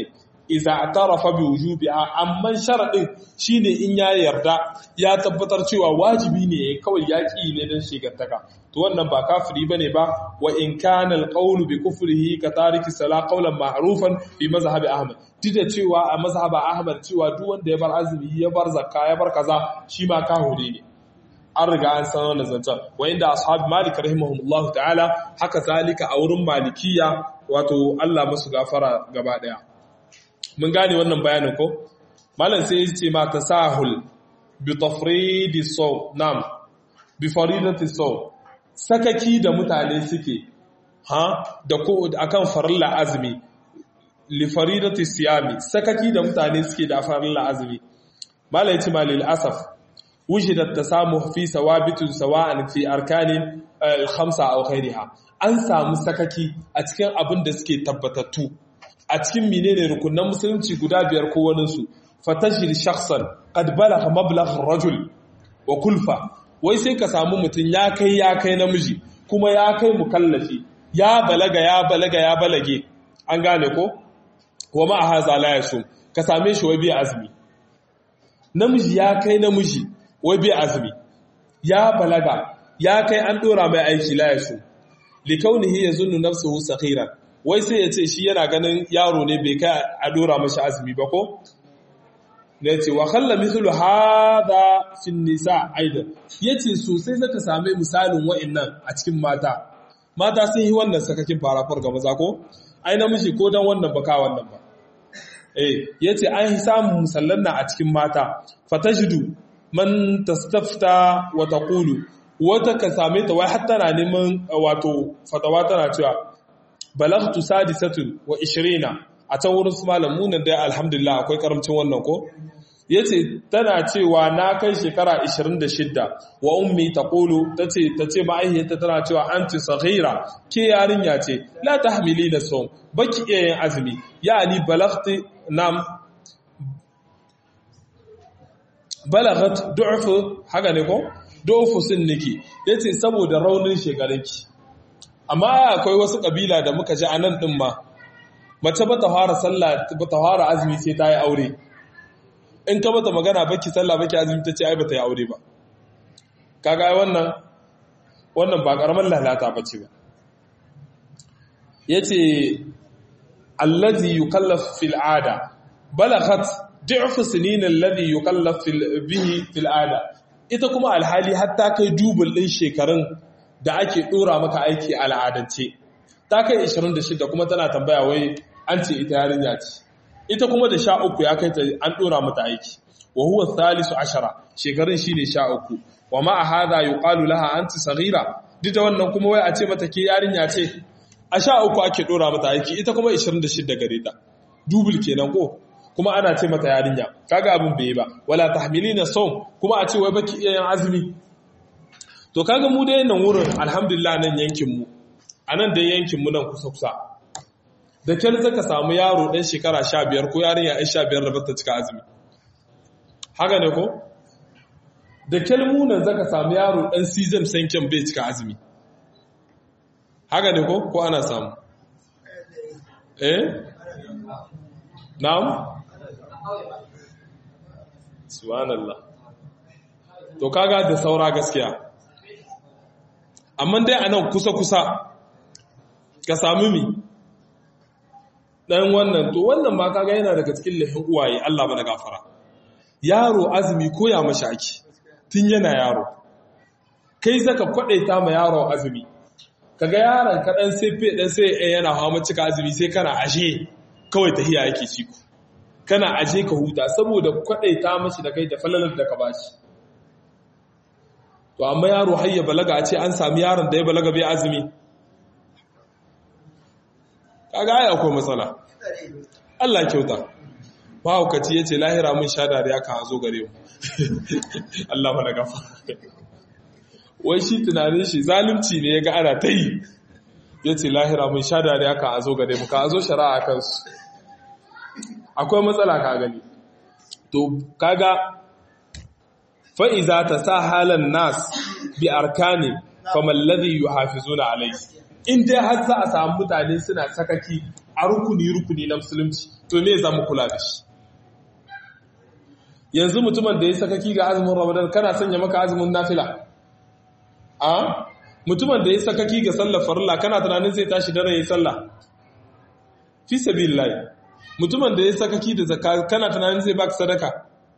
iza atarafa bi wujubiha, amma sharadin shine in ya yarda ya tabbatar cewa wajibi ne kawai yaki ne dan shigantaka, to wannan ba kafiri bane ba. Wa in kana alqawlu bi kufrihi ka tariki salat qawlan ma'rufan fi mazhab ahmad, dida cewa a mazhab ahmad cewa duk wanda ya bar azumi ya bar zakka ya bar kaza shi ma kahuri ne, an riga an san wannan zancen. Wa inda ashab malik rahimahumullah ta'ala haka zalika a wurin malikiya, wato Allah musu gafara gaba daya. Mun gane wannan bayanin ko? Malam sai ya ce ma tasahul bi tafridi saw, nam bi faridati saw, sakaki da mutane suke ha da ko akan farilla azumi, li faridati siyami, sakaki da mutane suke da farilla azumi. Malam ya ce ma lil asaf wujida tasamuh fi sawabitu sawa'an fi arkanin al-khamsa aw ghayriha, an samu sakaki a cikin abin da suke tabbatattu a cikin menene rukunan musulunci guda biyar ko wani su. Fatashir shakhsan qad balagha mablagh ar-rajul wa kulfa, wai sai ka samu mutun ya kai ya kai namiji kuma ya kai mukallafi, ya balaga ya balaga ya balage, an gane ko? Wa ma hadha la yasum, ka same shi wai bi azumi. Namiji ya kai namiji wai bi azumi, ya balaga ya kai an dora mai aiki la yasum, likaunihi yazunnu nafsuhu sakhiran, wai sai ya ce shi yana ganin yaro ne bai kai a dora mashi azumi ba ko? Ne ce wa khalla mithlu hadha fi nisa aidan, yace sosai zaka same misalin wa'annan a cikin mata. Mata sun yi wannan sakakin farafar ga maza ko? Ai namiji ko dan wannan baka wannan ba. Eh, yace an yi samun musallan nan a cikin mata. Fatashidu man tastafta wa taqulu, wata ka same ta wai har tana neman wato fatawa tana cewa balagtu sadisatun wa ishirina, a can wurin su malamu nan dai alhamdulillah akwai karamcin wannan ko? Yace tana cewa na kai shekara ishirin da shida, wa ummi taqulu, tace tace ma'aihiyarta tana cewa anti saghira, ke yarinya ce, la tahmilina sawm, baki iya yin azumi, yani balagti nam balagat du'fu, haka ne ko? Du'fu sinniki, yace saboda raunin shekarunki. Amma akwai wasu kabila da muka ji anan din ma, mace ba ta fara sallah ba ta fara azumi sai ta yi aure. In ka bata magana baki sallah baki azumi ta ce ai bata yi aure ba. Kaga ai wannan wannan ba karaman lalata bace ba. Yace allazi yukallaf fil ada balaghat du'fu sinin allazi yukallaf bihi fil ada, ita kuma alhali hatta kai dubul din shekarun da ake dora maka aiki al'adance, ta kai ishirin da shida kuma tana tambaya wai an ce ita yarinya ce, ita kuma da sha uku ya kai ta an dora mata aiki. Wa huwa thalithu ashara, shekarun shine sha uku. Wa ma hadha yuqalu laha anti saghira, duk da wannan kuma wai a ce mata ke yarinya ce, a sha uku ake dora mata aiki, ita kuma ishirin da shida gare ta, dubul kenan ko? Kuma ana ce mata yarinya, kaga abin bai ba. Wala tahmilina sawm, kuma a ce wai baki iya yin azumi. To kaga mu dai nan wurin alhamdulillah nan yankin mu, anan dai yankin mu nan kusa kusa, da kyar zaka samu yaro dan shekara sha biyar ko yarinya ai sha biyar da bata cika azumi, haka ne ko? Da kyar mu nan zaka samu yaro dan season sanken bai cika azumi, haka ne ko? Ko ana samu eh na'am subhanallah. To kaga da saura gaskiya, amma dai anan kusa-kusa ka sami mi dan wannan, to wannan ma kaga yana daga cikin lahin uwaye, Allah bana gafara. Yaro azumi koya mashi ake tun yana yaro, kai zaka kwadaita ma yaro azumi, kaga yaron ka dan sai fe dan sai yana hawa cika azumi sai kana ashe kawai tahiya yake ciku, kana aje ka huta saboda kwadaita mashi da kai da falalar da ka bashi. To amma yaro har ya balaga a ce an sami yaron da ya balaga bai azumi, kaga ai akwai matsala. Allah kyauta. Mahaukaci yace lahira mun sha dariya kan zo gare mu. Allah mana gafa. Wai shi tunanin shi zalunci ne yaga ana ta yi. Yace lahira mun sha dariya kan zo gare mu, ka zo shari'a kansu. Akwai matsala ka gani. To kaga fa'iza ta sa halin nas bi arkani kamar ladhi yuhafizuna alayhi, in dai har za a samu mutane suna sakaki a rukuni-rukuni na musulunci to me za mu kula da shi yanzu mutumin da ya sakaki ga azumin ramadan kana sanya maka azumin nafila a mutumin da ya sakaki ga sallar farilla kana tunanin zai tashi dare ya sallah fi sabilillah mutumin da ya sakaki da zakka kana tunanin zai baka sadaka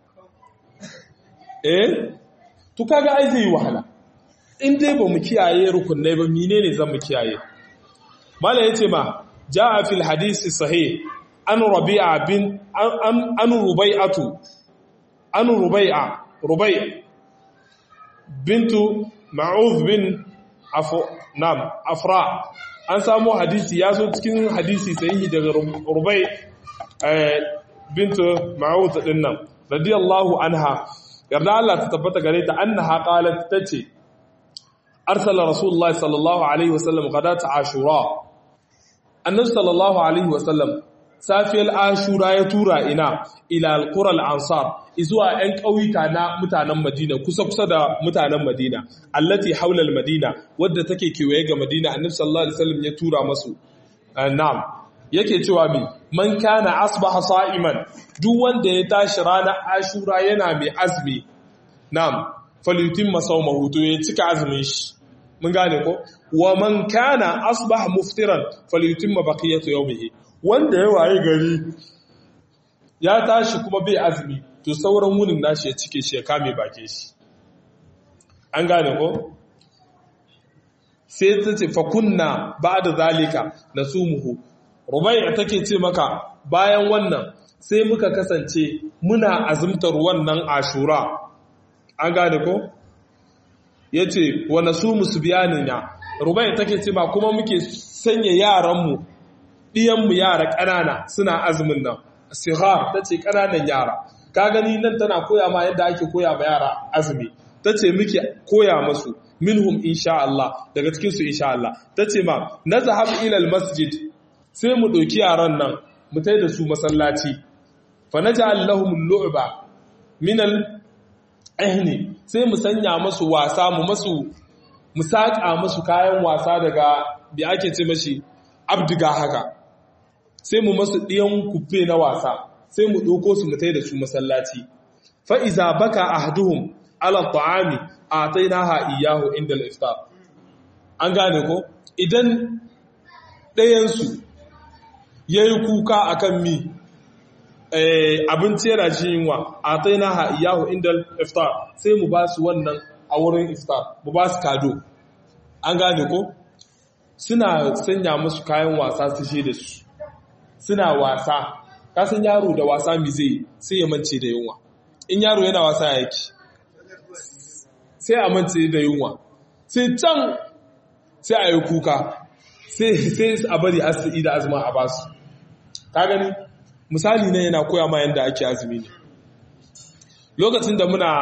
eh to kaga ai zai wahala in dai ba mu kiyaye rukunai ba menene zan mu kiyaye malai yace ma jaa fil hadisi sahih an rabi'a bin an an rubai'atu an rubai'a rubai' bintu ma'uz bin afu nam afra an samu hadisi ya zo cikin hadisi sahihi daga rubai' bintu ma'uz dinnan radiyallahu anha yarda Allah ta tabbata gare ta annaha qalat tace arsala rasulullahi sallallahu alaihi wasallam gadat ashura annabi sallallahu alaihi wasallam safiyar ashura ya tura ina ila alqura al-ansar izuwa ɗan ƙauyuka na mutanen Madina kusa kusa da mutanen Madina allati haula al-Madina wadda take kewaye ga Madina annabi sallallahu alaihi wasallam ya tura masu na'am yake cewa mi man kana asbaha sa'iman duk wanda ya tashi ranar ashura yana mai azumi na'am falyutimma sawmahu to ya cika azumin shi mun gane ko wa man kana asbaha muftiran falyutimma baqiyatu yawmihi wanda ya waye gari ya tashi kuma bai azumi to sauran wunin nashi ya cike shi ya kame bakin shi an gane ko sai ta ce fa kunna ba'da zalika nasumuhu Rubai'a take ce maka bayan wannan sai muka kasance muna azumtar wannan Ashura an gane ko yace wa nasumu subyanina Rubai'a take ce ma kuma muke sanya yaran mu diyan mu yara kanana suna azumin nan sighar tace kananan yara ka gani nan tana koya ma yadda ake koya ma yara azumi tace muke koya musu minhum insha Allah daga cikin su insha Allah tace ma nazhab ila almasjid sai mu ɗauki yaran nan mu tai da su masallaci fa naj'al lahum al-lu'ba min al-ihni sai mu sanya musu wasa mu masu mu saka musu kayan wasa daga bi ake ce mashi abdiga haka sai mu masu diyan kufe na wasa sai mu ɗauko su mu tai da su masallaci fa iza baka ahduhum ala at-ta'ami atainaha iyyahu inda al-iftar an gane ko idan ɗayan su ya yi kuka a kan mi abinci yana shi yinwa a ta yana ha'iyahu inda iftar sai mu ba su wannan a wurin iftar mu ba su kado an gane ko suna sanya musu kayan wasa su she da su suna wasa kasan yaro da wasa mi zai sai ya mance da yunwa in yaro yana wasa ya yake sai a mance da yunwa sai can sai a yi kuka sai a bari asiri da azuma a basu ka gani misali ne yana koya ma yadda ake azumi ne lokacin da muna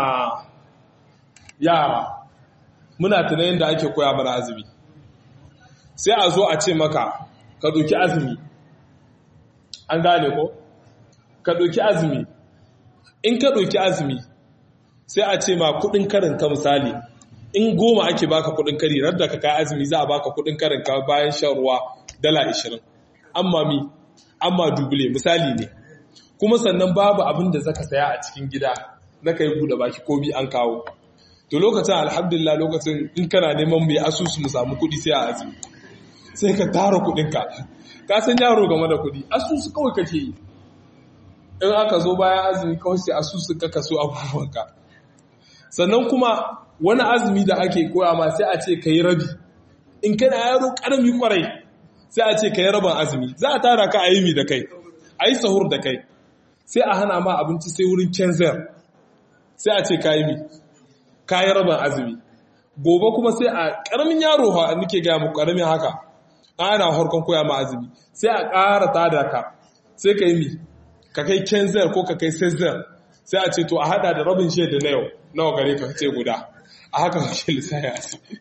yara muna tunanin yadda ake koya mana azumi sai a zo a ce maka ka ɗauki azumi an gane ko ka ɗauki azumi in ka ɗauki azumi sai a ce ma kuɗin karinka misali in goma ake baka kuɗin kari radda ka kai azumi za a baka kuɗin karinka bayan shan ruwa dala ashirin amma mi amma dubule misali ne kuma sannan babu abin da zaka saya a cikin gida na kai bude baki ko bi an kawo to lokacin alhamdulillah lokacin in kana neman mai asusu mu samu kudi sai a azumi sai ka tara kudinka ka san yaro game da kudi asusu kawai kake yi in aka zo bayan azumi kawai sai asusu ka kaso abubuwanka sannan kuma wani azumi da ake koya ma sai a ce kai rabi in kana yaro karami kwarai sai a ce ka yi rabin azumi za a tara ka a yi mi da kai a yi sahur da kai sai a hana ma abinci sai wurin kenzer sai a ce ka yi mi ka yi rabin azumi gobe kuma sai a ƙaramin yaro ha nake gaya muku ƙaramin haka ana harkon koya ma azumi sai a ƙara tada ka sai ka yi mi ka kai kenzer ko ka kai sezer sai a ce to a hada da rabin shaida na yau nawa gare ka ce guda a haka kake lissaya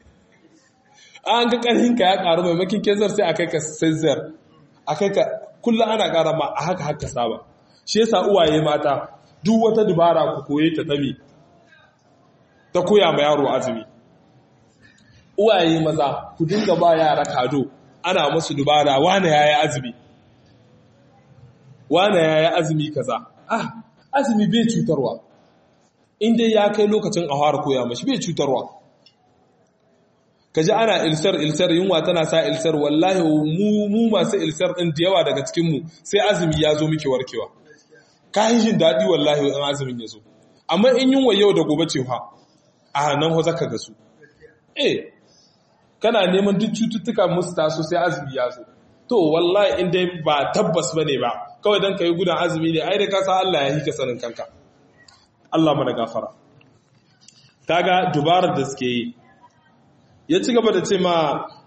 an ga ƙarhinka ya ƙaru maimakin kezar sai a kai ka sezer a kai ka kullum ana ƙara ma a haka haka saba shi yasa uwaye mata duk wata dubara ku koye ta tami ta koya ma yaro azumi uwaye maza ku dinga ba yara kado ana musu dubara wane yayi azumi wane ya yi azumi kaza ah azumi bai cutarwa inda ya kai lokacin a fara koya mashi bai cutarwa kaji ana ilsar ilsar yunwa tana sa ilsar wallahi mu mu masu ilsar din da yawa daga cikin mu sai azumi ya zo miki warkewa kai jin dadi wallahi in azumin ya zo amma in yunwa yau da gobe ce fa a nan ho zaka ga su eh kana neman duk cututtuka musu taso sai azumi ya zo to wallahi in dai ba tabbas bane ba kawai dan kai gudan azumi ne ai da ka san Allah ya hika sanin kanka Allah mana gafara kaga dubarar da suke yi ya ci gaba da ce ma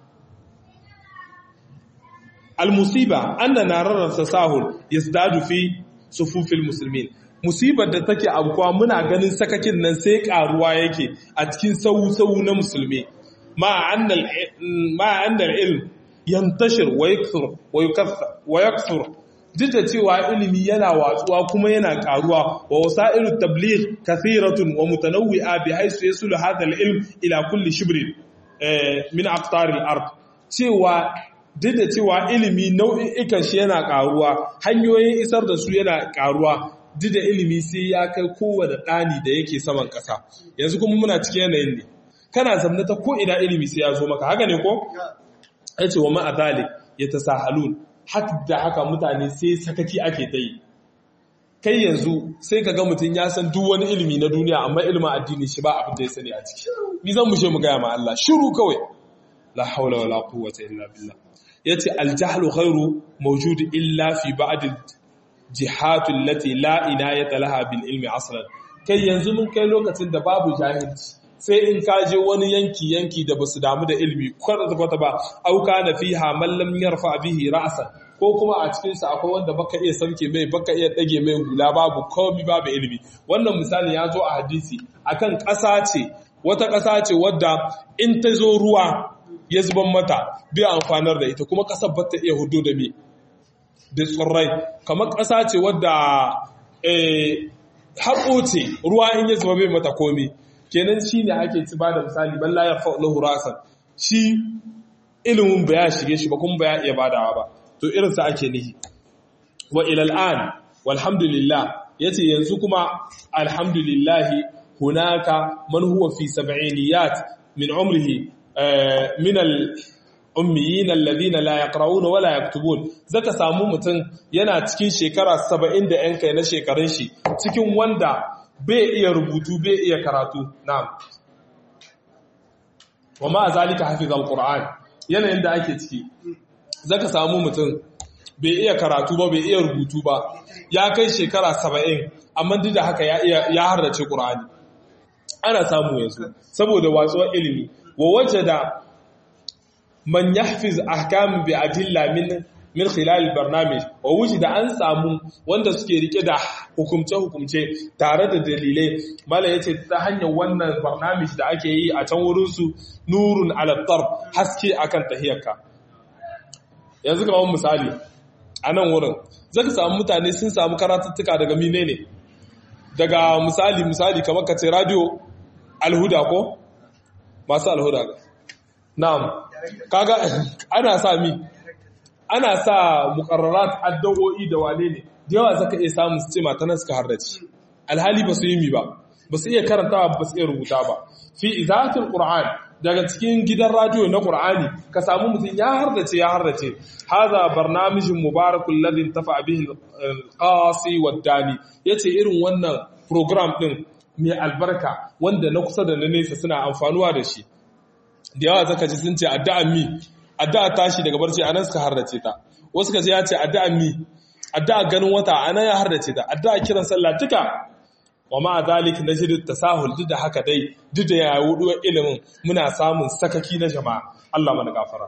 al-musiba anna narar tasahul yazdadu fi sufufil muslimin musibar da take abuwa muna ganin sakakin nan sai karuwa yake a cikin sau-sau na musulmi ma annal ma annal ilm yantashir wa yakthur wa yukaththar wa yakthur duk da cewa ilimi yana watsuwa kuma yana karuwa wa wasailut tabligh kathiratun wa mutanawwi'a bihaythu yasulu hadha al-ilm ila kulli shibrin min aqtar al-ard cewa duk da cewa ilimi nau'ikan shi yana karuwa hanyoyin isar da su yana karuwa duk da ilimi sai ya kai kowane ɗani da yake saman ƙasa yanzu kuma muna cikin yanayin ne kana zamna ta ko ina ilimi sai ya zo maka haka ne ko yace wa ma azalik yatasahalun haka da haka mutane sai sakaki ake ta yi kai yanzu sai ka ga mutum ya san duk wani ilimi na duniya amma ilimin addini shi ba abin da ya sani a ciki ni zan mushe mu gaya ma Allah shiru kawai la haula wala quwwata illa billah yace al-jahlu ghayru mawjud illa fi ba'd al-jihat allati la inayata laha bil ilmi aslan kai yanzu mun kai lokacin da babu jahilci sai in ka je wani yanki yanki da basu damu da ilimi kwata ba auka na fiha man lam yarfa bihi ra'san ko kuma a cikin sa akwai wanda baka iya sauke mai baka iya dage mai hula babu komai babu ilimi wannan misali ya zo a hadisi akan ƙasa ce wata ƙasa ce wadda in ta zo ruwa ya zuban mata bai amfanar da ita kuma ƙasar ba ta iya hudu da me da tsirrai kamar ƙasa ce wadda eh haƙo ce ruwa in ya zuba bai mata komai kenan shi ne ake ci ba da misali ban la yarfa lahu rasan shi ilimin ba ya shige shi ba kuma ba ya iya badawa ba to irin sa ake nihi wa ila al'an walhamdulillah yace yanzu kuma alhamdulillah hunaka man huwa fi sab'iniyat min umrihi min al ummiyin alladhina la yaqra'una wa la yaktubun zaka samu mutun yana cikin shekara saba'in da yan kai na shekarun shi cikin wanda bai iya rubutu bai iya karatu na'am wa ma zalika hafiz alquran yanayin da ake ciki zaka samu mutum bai iya karatu ba bai iya rubutu ba ya kai shekara saba'in amma duk da haka ya iya ya harrace qur'ani ana samu yanzu saboda watsuwar ilimi wa wajada man yahfiz ahkam bi adilla min min khilal barnamij wa wujida an samu wanda suke rike da hukumce hukumce tare da dalilai mala yace ta hanyar wannan barnamij da ake yi a can wurin su nurun ala tarb haske akan tahiyarka yanzu kamar misali a nan wurin zaka samu mutane sun samu karatuttuka daga menene daga misali misali kamar kace radio alhuda ko masu alhuda na'am kaga ana sa mi ana sa muqarrarat addu'o'i da wane ne da yawa zaka iya samu su ce matanan suka harrace alhali ba su yi mi ba ba su iya karantawa ba su iya rubuta ba fi izatul qur'an daga cikin gidan radio na qur'ani ka samu mutum ya harrace ya harrace hadha barnamijun mubarakul ladhi tafa bihi al-qasi wad-dani yace irin wannan program din mai albarka wanda na kusa da na nesa suna amfanuwa da shi da yawa zaka ji sun ce addu'a mi addu'a tashi daga barci anan suka harrace ta wasu kaje ya ce addu'a mi addu'a ganin wata anan ya harrace ta addu'a kiran sallah tuka wa ma zalik najidu tasahul duk da haka dai duk da ya wudu ilimin muna samun sakaki na jama'a Allah mana gafara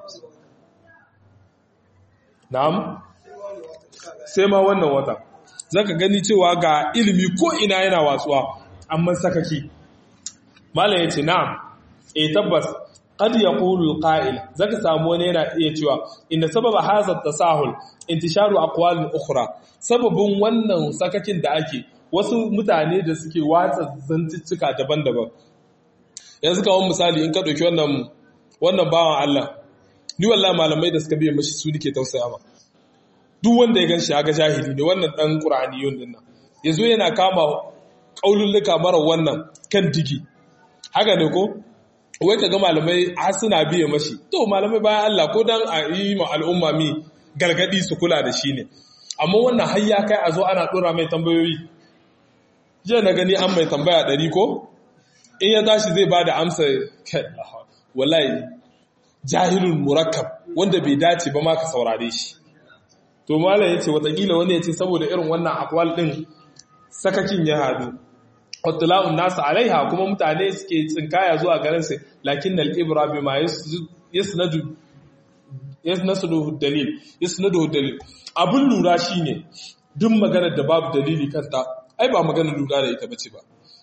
na'am sai ma wannan wata zaka gani cewa ga ilimi ko ina yana watsuwa amma sakaki mallan yace na'am eh tabbas qad yaqulu alqa'il zaka samu wani yana iya cewa inna sababa hadha tasahul intisharu aqwalin ukhra sababin wannan sakakin da ake wasu mutane da suke watsa zantuttuka daban-daban yanzu kawai misali in ka dauki wannan wannan bawan Allah ni wallahi malamai da suka biye mashi su nike tausaya ba duk wanda ya ganshi ya ga jahili ne wannan dan qur'aniyun din nan yazo yana kama kaululluka mara wannan kan digi haka ne ko wai kaga malamai har suna biye mashi to malamai bayan Allah ko dan a yi ma al'umma mi gargadi su kula da shi ne amma wannan har ya kai a zo ana dora mai tambayoyi je na gani an mai tambaya ɗari ko in ya tashi zai ba da amsa wallahi jahilun murakkab wanda bai dace ba ma ka saurare shi to malam yace watakila wani yace saboda irin wannan akwal din sakakin ya hadu wattala'un nasu alaiha kuma mutane suke tsinkaya zuwa garin sai lakinnal ibra bima yasnadu yasnadu dalil yasnadu dalil abun lura shine duk maganar da babu dalili kanta ai ba maganar lura da ita bace ba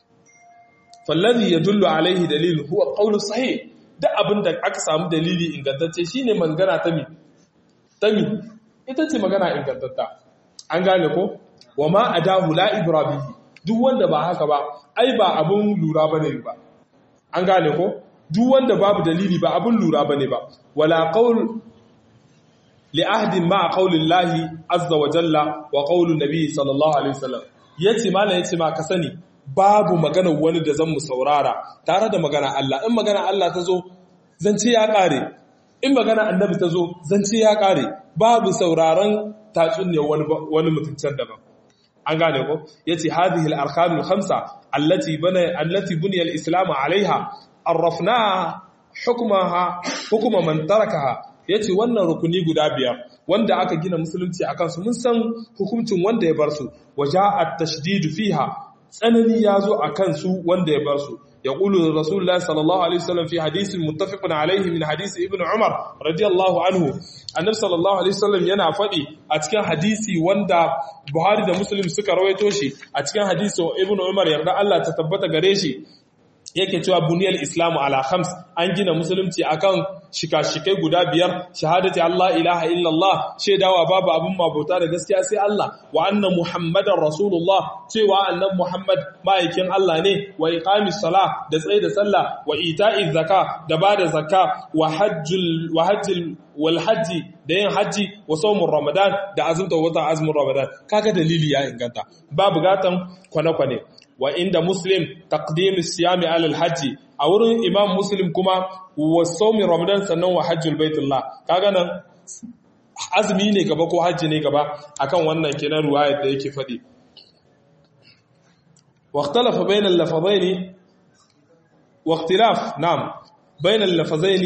fallazi yadullu alaihi dalil huwa qawlu sahih da abinda aka samu dalili ingantacce shine magana ta mi ta mi ita ce magana ingantatta an gane ko wama adahu la ibrabihi duk wanda ba haka ba ai ba abun lura bane ba an gane ko duk wanda babu dalili ba abun lura bane ba wala qawl li ahdin ma qawlillahi azza wa jalla wa qawlun nabiy sallallahu alaihi wasallam yace mallan yace ma ka sani babu magana wani da zan mu saurara tare da magana Allah in magana Allah ta zo zance ya kare in magana annabi ta zo zance ya kare babu sauraron tatsuniyar wani wani mutuncin daban an gane ko yace hadhihi al-arkan al-khamsa allati bana allati buniya al-islam alaiha arrafna hukmaha hukma man tarakaha yace wannan rukuni guda biyar wanda aka gina musulunci akan su mun san hukuncin wanda ya bar su waja'a at-tashdid fiha tsanani yazo akan su wanda ya bar su يقول رسول الله صلى الله عليه وسلم في حديث متفق عليه من حديث ابن عمر رضي الله عنه النبي صلى الله عليه وسلم yana fadi a cikin hadisi wanda Buhari da Muslim suka rawaito shi a cikin hadisi ibn Umar yarda Allah ta tabbata gare shi yake cewa buniyal islamu ala khams an gina musulunci akan shika-shikai guda biyar shahadati Allah ilaha illallah shaidawa babu abin mabauta da gaskiya sai Allah wa anna muhammadar rasulullah cewa annabi muhammad ma'aikin Allah ne wa iqamis salah da tsaye da sallah wa ita'iz zaka da bada zakka wa hajjul wa hajjil wal haji da yin haji wa sawmur ramadan da azumta wata azumin ramadan kaga dalili ya inganta babu gatan kwane-kwane wa inda muslim taqdim as-siyami ala al-hajj a wurin imam muslim kuma wa sawmi ramadan sannan wa hajjul baitullah kaga nan azumi ne gaba ko hajji ne gaba akan wannan kenan ruwayar da yake fadi wa ikhtalafa bayna al-lafzayn wa ikhtilaf na'am bayna al-lafzayn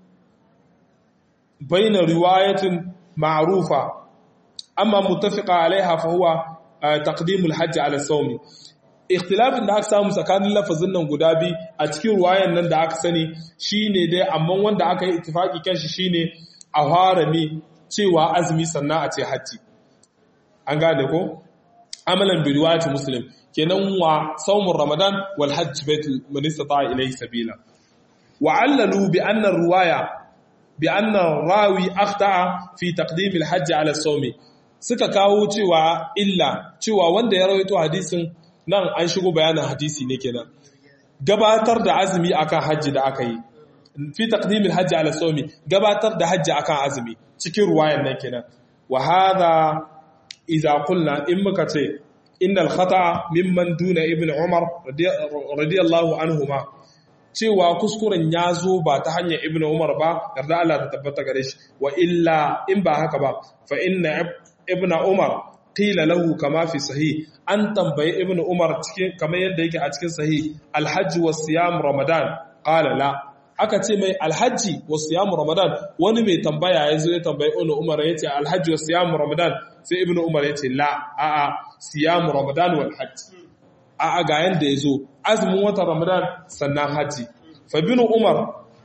bayna riwayatin ma'rufa amma muttafiqa alaiha fa huwa taqdim al-hajj ala as-sawmi ikhtilafin da aka samu tsakanin lafazin nan guda biyu a cikin ruwayan nan da aka sani shine dai amma wanda aka yi ittifaki kanshi shine a harami cewa azumi sannan a ce haji an gane ko amalan bi riwayati muslim kenan wa sawmur ramadan wal hajj baitul man istata ilayhi sabila wa allalu bi anna riwaya bi anna rawi akhta'a fi taqdim al hajj ala as-sawmi suka kawo cewa illa cewa wanda ya rawaito hadisin nan an shigo bayanin hadisi ne kenan gabatar da azumi akan hajji da aka yi fi taqdimil hajji ala sawmi gabatar da hajji akan azumi cikin ruwayan nan kenan wa hadha idza qulna in muka ce innal khata'a mimman duna ibn umar radiyallahu anhuma cewa kuskuren ya zo ba ta hanyar ibn umar ba yarda Allah ta tabbata gare shi wa illa in ba haka ba fa inna ibn umar qila lahu kama fi sahih an tambaye ibnu umar cikin kamar yadda yake a cikin sahih alhajj was siyam ramadan qala la aka ce mai alhajji was siyam ramadan wani mai tambaya yazo ya tambaye ibnu umar yace alhajj was siyam ramadan sai ibnu umar yace la a a siyam ramadan wal hajj a a ga yanda yazo azumin watan ramadan sannan haji fa ibnu umar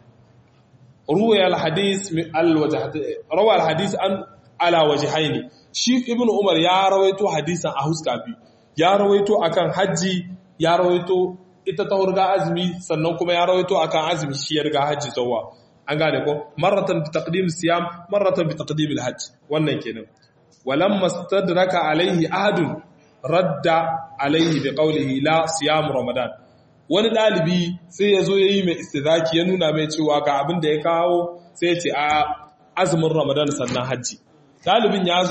ruwaya alhadith min alwajh rawa alhadith an ala wajhaini shi ibn umar ya rawaito hadisan a huska biyu ya rawaito akan haji ya rawaito ita ta hurga azumi sannan kuma ya rawaito akan azumi shi ya riga haji zawa an gane ko marratan bi taqdim siyam marratan bi taqdim al-hajj wannan kenan walamma stadraka alaihi ahadun radda alaihi bi qawlihi la siyam ramadan wani dalibi sai yazo yayi mai istidraki ya nuna mai cewa ga abin da ya kawo sai ya ce a azumin ramadan sannan haji dalibin yazo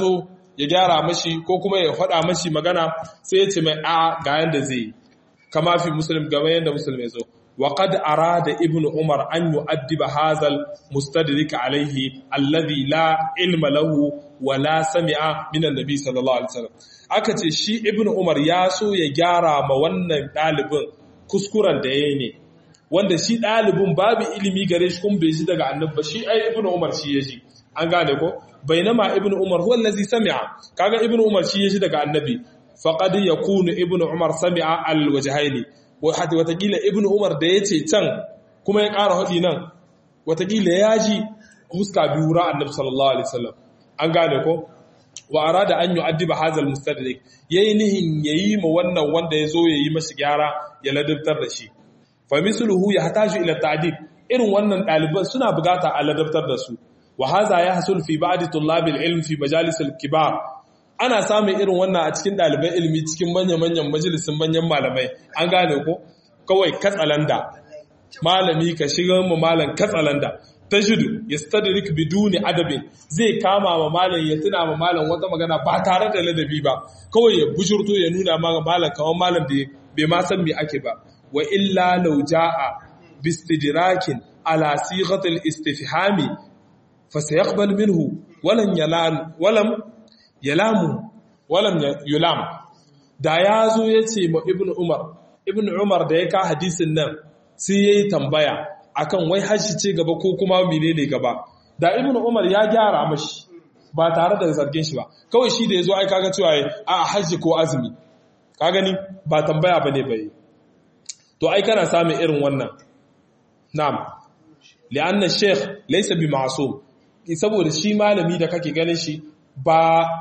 ya gyara mashi ko kuma ya faɗa mashi magana sai ya ce mai a ga yanda zai kama fi muslim game yanda muslim ya zo wa qad arada ibnu umar an yu'addiba hazal mustadrik alayhi alladhi la ilma lahu wa la sami'a min annabi sallallahu alaihi wasallam aka ce shi ibnu umar ya so ya gyara ma wannan dalibin kuskuren da yayi ne wanda shi dalibin babu ilimi gare shi kun bai shi daga annabi shi ai ibnu umar shi ya ji an gane ko bainama ibnu umar huwa allazi sami'a kaga ibnu umar shi yaji daga annabi faqad yakunu ibnu umar sami'a alwajhaini wa hatta watakila ibnu umar da yace can kuma ya ƙara hadi nan watakila yaji huska biyu ra annabi sallallahu alaihi wasallam an gane ko wa arada an yu'addiba hadha almustadrik yayi nihin yayi ma wannan wanda yazo yayi mashi gyara ya ladabtar da shi fa misluhu yahtaju ila ta'dib irin wannan daliban suna bukata a ladabtar da su وهذا يحصل في بعض طلاب العلم في مجالس الكبار ana samun irin wannan a cikin ɗaliban ilimi cikin manyan-manyan majalisun manyan malamai an gane ko kawai katsalanda malami ka shiga mu malam katsalanda tajidu yastadrik biduni adabin zai kama ma malam ya tuna ma malam wata magana ba tare da ladabi ba kawai ya bujurto ya nuna ma malam kawai malam da bai ma san me ake ba wa illa law jaa bistidrakin ala sighatil istifhami فسيقبل منه ولم يلام ولم يلام ولم يلام da yazo yace ma ibnu umar ibnu umar da ya ka hadisin nan sai yayi tambaya akan wai hajji ce gaba ko kuma menene gaba da ibnu umar ya gyara mashi ba tare da zargin shi ba kawai shi da yazo ai kaga cewa a hajji ko azumi ka gani ba tambaya bane bai to ai kana samun irin wannan na'am li'anna shaykh laysa bi ma'sum saboda shi malami da kake ganin shi ba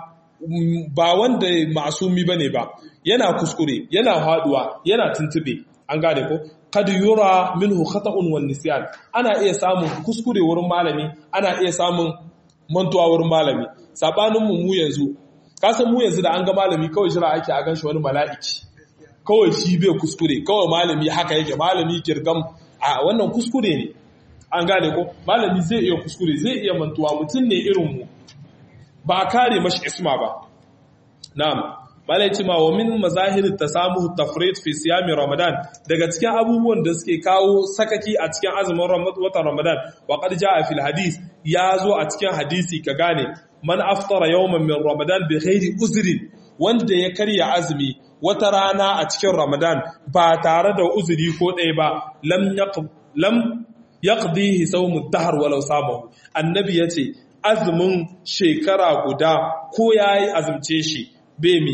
ba wanda masumi bane ba yana kuskure yana haduwa yana tuntube an gane ko kad yura minhu khata'un wan nisyan ana iya samun kuskure wurin malami ana iya samun mantuwa wurin malami sabanin mu mu yanzu kasan mu yanzu da an ga malami kawai jira ake a ganshi wani mala'iki kawai shi bai kuskure kawai malami haka yake malami kirgam a wannan kuskure ne an gane ko malami zai iya kuskure zai iya mantuwa mutum ne irinmu ba a kare mashi isma ba na'am malai ce ma wa min mazahirin tasamuhu tafrid fi siyami ramadan daga cikin abubuwan da suke kawo sakaki a cikin azumin watan ramadan wa qad jaa fil hadith ya zo a cikin hadisi ka gane man aftara yawman min ramadan bi ghairi uzrin wanda ya karya azumi wata rana a cikin ramadan ba tare da uzuri ko ɗaya ba lam yaqb lam yaqdihi sawmu dahr walau samahu annabi yace azumin shekara guda ko yayi azumce shi be mi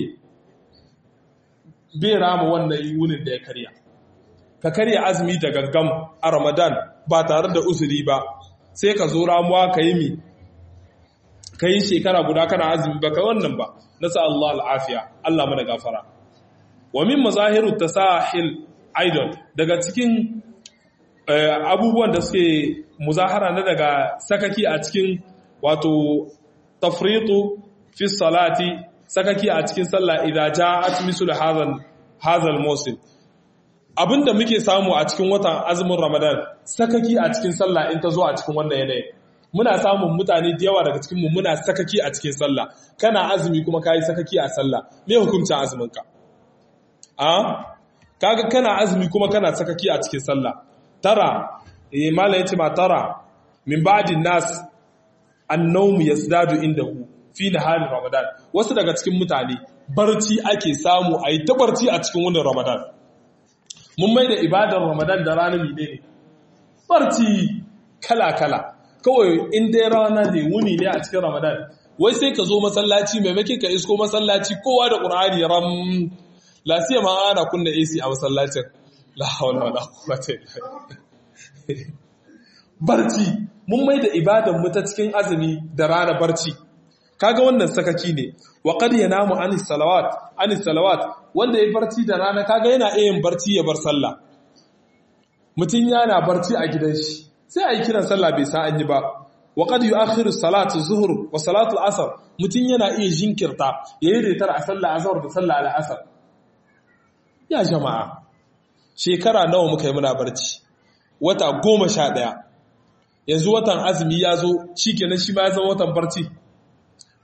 be rama wannan yunin da ya karya ka karya azumi da gaggam a ramadan ba tare da uzuri ba sai ka zo ramuwa kai mi kai shekara guda kana azumi ba kai wannan ba nasa Allah al'afiya Allah mana gafara wa min mazahiru tasahil aidan daga cikin abubuwan da suke muzahara na daga sakaki a cikin wato tafritu fi salati sakaki a cikin sallah idza ja'at mislu hadhal hadhal musim abinda muke samu a cikin watan azumin ramadan sakaki a cikin sallah in ta zo a cikin wannan yanayi muna samun mutane da yawa daga cikin mu muna sakaki a cikin sallah kana azumi kuma kai sakaki a sallah me hukuncin azumin ka a kaga kana azumi kuma kana sakaki a cikin sallah tara eh malai yace ma tara min ba'din nas an-nawm yasdadu indahu fi nahar ramadan wasu daga cikin mutane barci ake samu ayi ta barci a cikin wannan ramadan mun mai da ibadar ramadan da ranar ne barci kala kala kawai in dai rana ne wuni ne a cikin ramadan wai sai ka zo masallaci maimakon ka isko masallaci kowa da qur'ani ram la siyama ana kunna A C a masallacin la hawla wala quwwata illa barci mun mai da ibadan mu ta cikin azumi da rana barci kaga wannan sakaki ne wa qad yanamu anis salawat anis salawat wanda yayi barci da rana kaga yana iya yin barci ya bar sallah mutun yana barci a gidan shi sai ayi kiran sallah bai sa an yi ba wa qad yu'akhiru salatu zuhr wa salatu al-asr mutun yana iya jinkirta yayi da tar a sallah azhar da sallah al-asr ya jama'a shekara nawa muka yi muna barci wata goma sha ɗaya yanzu watan azumi ya zo shi kenan shi ma ya zama watan barci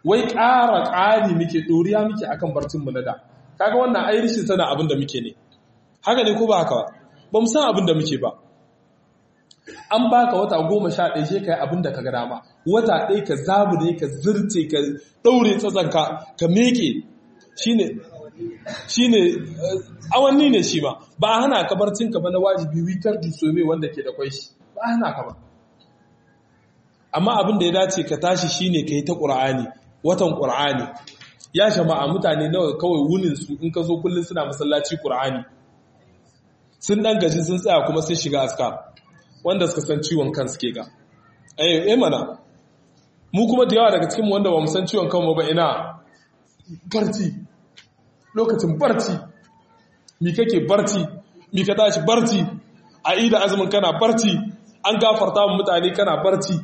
wai ƙara ƙari muke ɗoriya muke akan barcinmu na da kaga wannan ai rishin sana abin da muke ne haka ne ko ba haka ba ba mu san abin da muke ba an baka wata goma sha ɗaya shi ka yi abin da ka ga dama wata ɗaya ka zabu ne ka zirce ka ɗaure tsatsanka ka meke shine shine awanni ne shi ma ba a hana ka barcinka ba na wajibi witar dusome wanda ke da kwai shi ba a hana ka ba amma abin da ya dace ka tashi shine ka yi ta ƙur'ani watan ƙur'ani ya jama'a mutane nawa kawai wuninsu in ka zo kullum suna masallaci ƙur'ani sun ɗan gaji sun tsaya kuma sun shiga askar wanda suka san ciwon kan suke ga eh mana mu kuma da yawa daga cikin wanda ba mu san ciwon kanmu ba ina barci lokacin barci mi kake barci mi ka tashi barci a ida azumin kana barci an gafarta mu mutane kana barci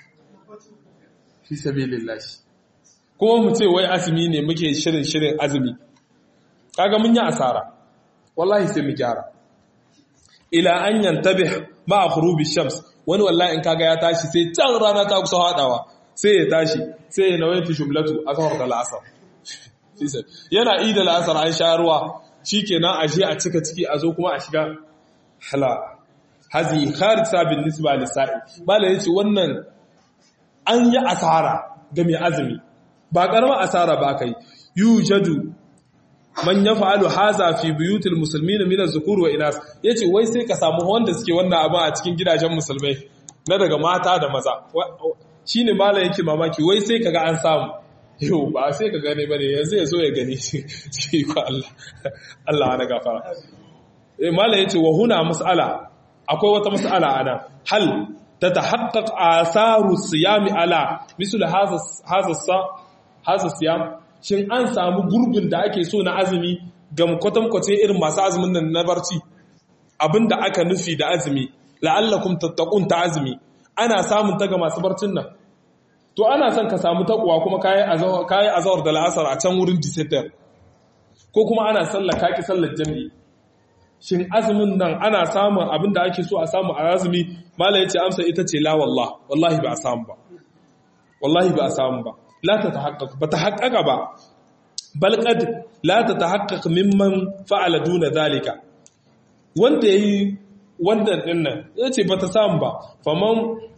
fi sabilillahi kuma mu ce wai azumi ne muke shirin shirin azumi kaga mun yi asara wallahi sai mu gyara ila an yantabih ma ghurubi shams wani wallahi in kaga ya tashi sai can rana ta kusa hadawa sai ya tashi sai ya nawaiti jumlatu azhar da al'asr yana ida al'asr an sha ruwa shikenan aje a cika ciki a zo kuma a shiga hala hazi kharisa bin nisba lisa'i bala yace wannan an yi asara ga mai azumi ba karamar asara ba kai yujadu man yaf'alu haza fi buyutil muslimin min az-zukur wa inas yace wai sai ka samu wanda suke wannan abin a cikin gidajen musulmai na daga mata da maza shine malam yake mamaki wai sai kaga an samu yau ba sai ka gane bane yanzu yazo ya gani shi ko Allah Allah ana gafara eh malam yace wa huna mas'ala akwai wata mas'ala ana hal tatahaqqaq atharu siyami ala misal hadha hadha hadha siyam shin an samu gurbin da ake so na azumi ga kwatankwacin irin masu azumin nan na barci abinda aka nufi da azumi la'allakum tattaqun ta azumi ana samun ta ga masu barcin nan to ana son ka samu takwa kuma kai azawar kai azawar da la'asar a can wurin disetter ko kuma ana sallar kaki sallar jami'i shin azumin nan ana samun abinda ake so a samu a azumi mallai yace amsa ita ce la wallah wallahi ba a samu ba wallahi ba a samu ba لا تتحقق بتحقق با بل قد لا تتحقق ممن فعل دون ذلك wanda yayi wannan dinnan yace bata samu ba faman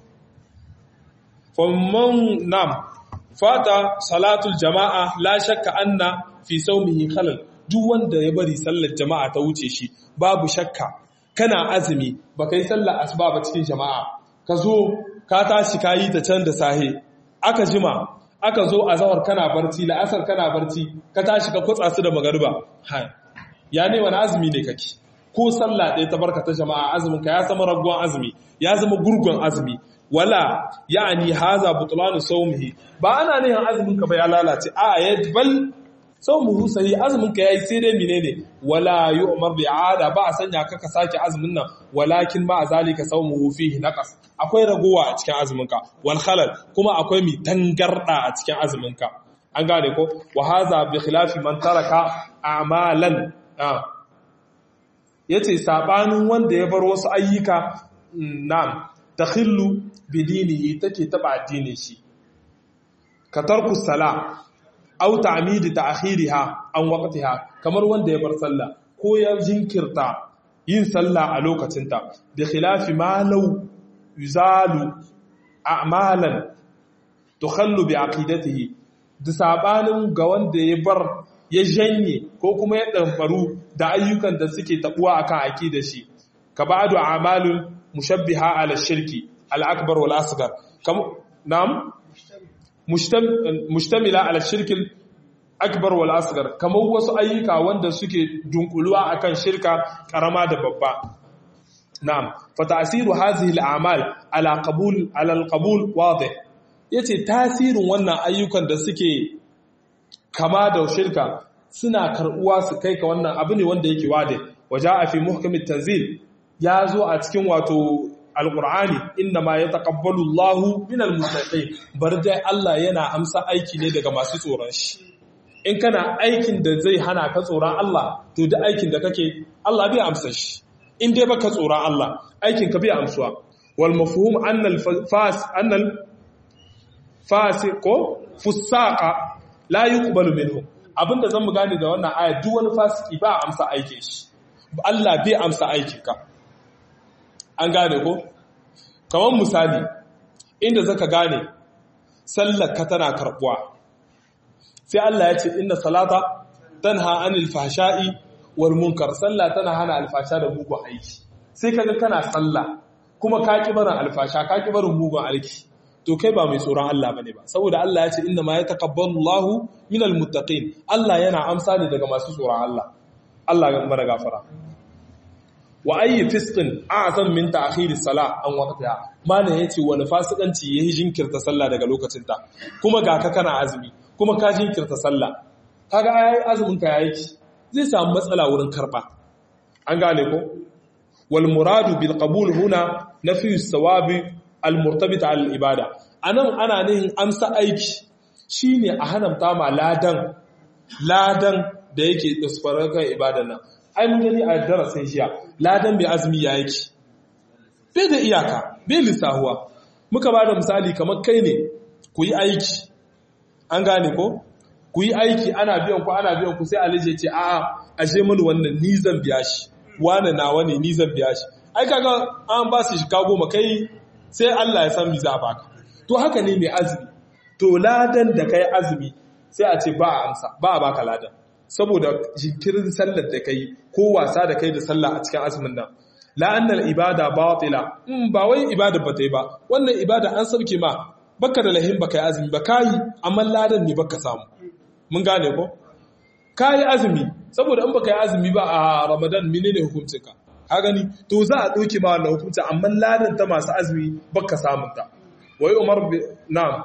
faman nam fata salatul jamaa la shakka anna fi sawmihi khalal duk wanda ya bari sallar jama'a ta wuce shi babu shakka kana azumi baka yi sallar asuba ba cikin jama'a ka zo ka tashi kayi ta can da sahe aka jima aka zo a zawar kana barci la'asar kana barci ka tashi ka kutsa su da magariba hai ya ne wani azumi ne kake ko sallah ɗaya ta barka ta jama'a azumin ka ya zama raguwan azumi ya zama gurgun azumi wala ya'ani haza butlanu sawmihi ba ana ne azumin ka ba ya lalace a yadbal sawmuhu sahi azumin ka yayi sai dai menene wala yu'mar bi'ada ba a sanya ka ka sake azumin nan walakin ma zalika sawmuhu fihi naqas akwai ragowa a cikin azuminka wal khalal kuma akwai mi tangarda a cikin azuminka an gane ko wa hadha bi khilafi man taraka a'malan yace sabanin wanda ya bar wasu ayyuka na'am takhillu bi dinihi take taba addinin shi ka tarku sala aw ta'mid ta'khiriha an waqtiha kamar wanda ya bar sallah ko ya jinkirta yin sallah a lokacinta bi khilafi ma law yuzalu a'malan tukhallu bi aqidatihi da sabanin ga wanda ya bar ya janye ko kuma ya damfaru da ayyukan da suke tabuwa akan aqidar shi ka ba'du a'malun mushabbiha ala shirki al-akbar wal asghar kam nam mustamila ala shirki akbar wal asghar kamar wasu ayyuka wanda suke dunkuluwa akan shirka karama da babba na'am fa ta'siru hadhihi al-a'mal ala qabul ala al-qabul wadih yace tasirin wannan ayyukan da suke kama da shirka suna karbuwa su kai ka wannan abu ne wanda yake wade waja'a fi muhkamit tanzil yazo a cikin wato alqur'ani inna ma yataqabbalu Allahu minal muttaqin bar dai Allah yana amsa aiki ne daga masu tsoron shi in kana aikin da zai hana ka tsoron Allah to da aikin da kake Allah bai amsa shi in dai baka tsoron Allah aikin ka bai amsuwa wal mafhum anna al fas anna al fasiko fusaqa la yuqbalu minhum abinda zan mu gane da wannan aya duk wani fasiki ba amsa aikin shi Allah bai amsa aikin ka an gane ko kaman misali inda zaka gane sallar ka tana karbuwa sai Allah ya ce inna salata tanha anil fahsha'i wal munkar sallah tana hana alfasha da mugun aiki sai kaga kana sallah kuma ka ki barin alfasha ka ki barin mugun aiki to kai ba mai tsoron Allah bane ba saboda Allah ya ce inna ma yataqabbalu Allahu minal muttaqin Allah yana amsa ne daga masu tsoron Allah Allah ya mana gafara wa ayyi fisqin a'zam min ta'khiri salah an waqtiha mana yace wani fasikanci yayi jinkirta sallah daga lokacin ta kuma ga ka kana azumi kuma ka jinkirta sallah kaga ayi azumin ka yayi zai samu matsala wurin karba an gane ko wal muradu bil qabul huna nafi as-sawabi al murtabita al ibada anan ana nihin amsa aiki shine a hanamta ma ladan ladan da yake tsfarar kan ibadan nan ai mun gani a darasin jiya ladan bai azumi ya yake bai da iyaka bai lissahuwa muka bada misali kamar kai ne ku yi aiki an gane ko ku yi aiki ana biyan ku ana biyan ku sai alije ce a'a ashe mun wannan ni zan biya shi wani nawa ne ni zan biya shi ai kaga an ba su shi kago ma kai sai Allah ya san mi za a baka to haka ne mai azumi to ladan da kai azumi sai a ce ba a amsa ba a baka ladan saboda jinkirin sallar da kai ko wasa da kai da sallah a cikin azumin nan la annal ibada batila in ba wai ibada ba ta yi ba wannan ibada an sauke ma baka da lahin baka yi azumi ba kai amma ladan ne baka samu mun gane ko kai azumi saboda in baka yi azumi ba a Ramadan menene hukuncin ka ka gani to za a dauke ma wannan hukunci amma ladan ta masu azumi baka samu ta wai Umar bi na'am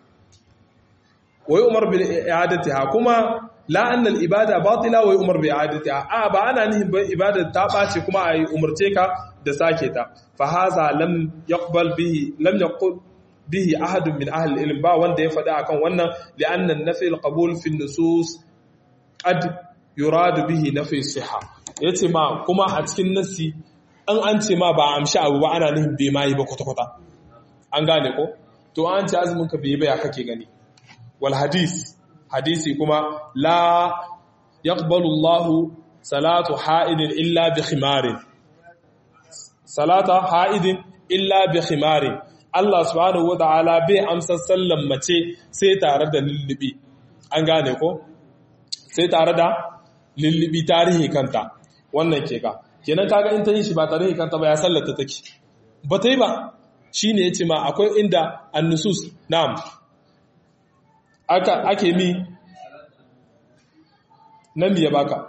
wai Umar bil i'adatiha kuma la anna al ibada batila wai Umar bi i'adatiha a ba ana nihin ba ibada ta bace kuma ai umarce ka da sake ta fa haza lam yaqbal bihi lam yaqul bihi ahadun min ahli ilm ba wanda ya faɗa akan wannan li'anna an-nafi al-qabul fi an-nusus qad yuradu bihi nafi siha yace ma kuma a cikin nasi an an ce ma ba amshi abu ba ana nihin bai mai ba kwata kwata an gane ko to an ce azumin ka bai ba ya kake gani wal hadis hadisi kuma la yaqbalu Allahu salatu ha'idin illa bi khimarin salata ha'idin illa bi khimarin Allah subhanahu wata'ala bai amsa sallan mace sai tare da lullubi an gane ko sai tare da lullubi tarihi kanta wannan ke ka kenan kaga in ta yi shi ba tarihi kanta ba ya sallata take ba ta yi ba shine yace ma akwai inda an-nusus na'am aka ake mi nan ya baka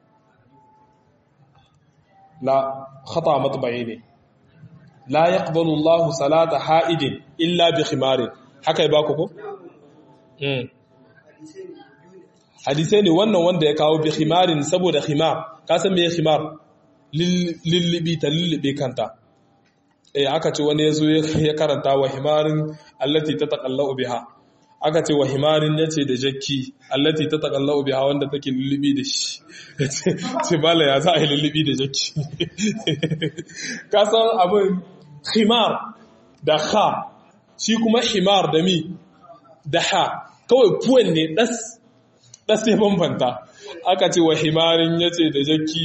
la khata matba'i ne la yaqbalu Allahu salata ha'idin illa bi khimarin haka ya baku ko mm hadisi ne wannan wanda ya kawo bi khimarin saboda khimar ka san me khimar lillibi ta lillibi kanta eh aka ce wani yazo ya karanta wa himarin allati tataqallau biha aka ce wa himarin yace da jakki allati tataqallau biha wanda take lillibi da shi ce bala ya za a yi lillibi da jakki ka san abin khimar da kha shi kuma himar da mi da ha kawai puwan ne das das ya bambanta aka ce wa himarin yace da jakki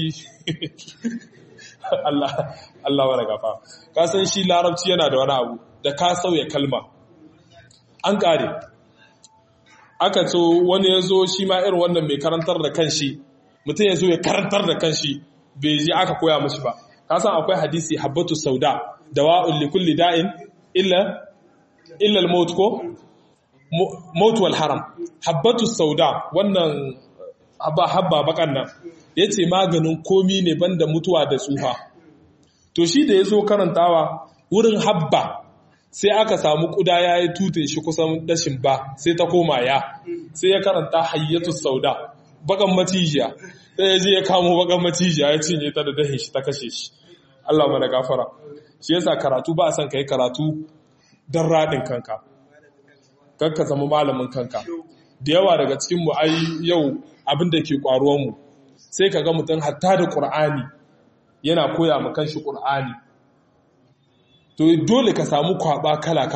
Allah Allah wa ragafa ka san shi larabci yana da wani abu da ka sauya kalma an kare aka so wani yazo shi ma irin wannan mai karantar da kanshi mutum yazo ya karantar da kanshi bai ji aka koya mishi ba ka san akwai hadisi habbatu sauda dawa'un li kulli da'in illa illa al-maut ko maut wal haram habbatu sauda wannan habba habba bakan nan yace maganin komi ne banda mutuwa da tsufa to shi da yazo karantawa wurin habba sai aka samu kuda yayi tutun shi kusan dashin ba sai ta koma ya sai ya karanta hayyatu sauda bakan matijiya sai ya je ya kamo bakan matijiya ya cinye ta da dahin shi ta kashe shi Allah mana gafara shi yasa karatu ba a san kai karatu dan radin kanka kanka zama malamin kanka da yawa daga cikin mu ai yau abin da ke kwaruwan mu sai kaga mutum hatta da Qur'ani yana koya ma kanshi Qur'ani to dole ka samu kwaba kala kala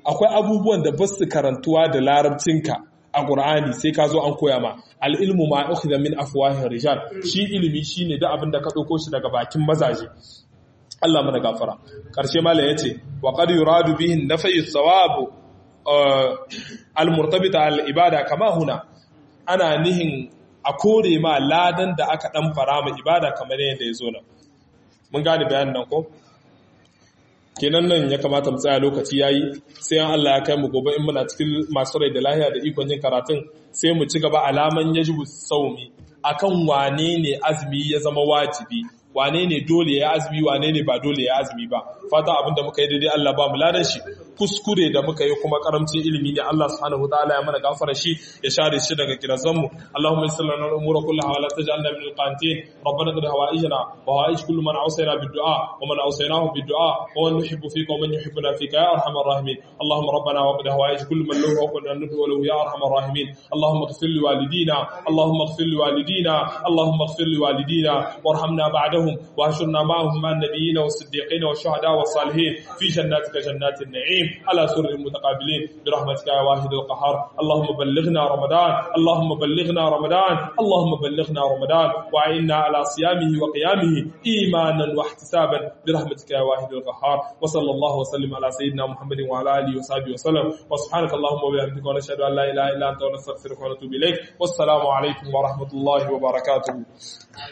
akwai abubuwan da ba su karantuwa da larabcinka a Qur'ani sai ka zo an koya ma al-ilmu ma ukhidha min afwahir rijal shi ilimi shine da abin da ka dauko shi daga bakin mazaje Allah mana gafara karshe mallan yace wa qad yuradu bihi nafi thawab al-murtabita al-ibada kama huna ana nihin a kore ma ladan da aka dan fara ma ibada kamar yadda yazo nan mun gane bayanin nan ko kenan nan ya kamata mu tsaya lokaci yayi sai an Allah ya kai mu gobe in muna cikin masu rai da lahiya da ikon yin karatun sai mu ci gaba alaman yajibu saumi akan wane ne azumi ya zama wajibi wane ne dole ya azumi wane ne ba dole ya azumi ba fata abinda muka yi daidai Allah ba mu ladan shi kuskure da muka yi kuma karamcin ilimi ne Allah subhanahu wataala ya mana gafara shi ya share shi daga kirazan mu Allahumma yassir lana al-umura kullaha wa la taj'alna min al-qanitin rabbana qad hawaijana wa hawaiij kullu man awsayna bid-du'a wa man awsaynahu bid-du'a wa man nuhibbu fika wa man yuhibbuna fika ya arhamar rahimin Allahumma rabbana wa qad hawaij kullu man lahu haqqun an nad'u lahu ya arhamar rahimin Allahumma ighfir li walidina Allahumma ighfir li walidina Allahumma ighfir li walidina warhamna ba'da واشرنا معهم مع النبيين والصديقين والشهداء والصالحين في جناتك جنات النعيم على سرر متقابلين برحمتك يا واحد القهار اللهم بلغنا رمضان اللهم بلغنا رمضان اللهم بلغنا رمضان وعنا على صيامه وقيامه إيمانا واحتسابا برحمتك يا واحد القهار وصلى الله وسلم على سيدنا محمد وعلى آله وصحبه وسلم وسبحانك اللهم وبحمدك ونشهد أن لا إله إلا أنت ونستغفرك ونتوب إليك والسلام عليكم ورحمة الله وبركاته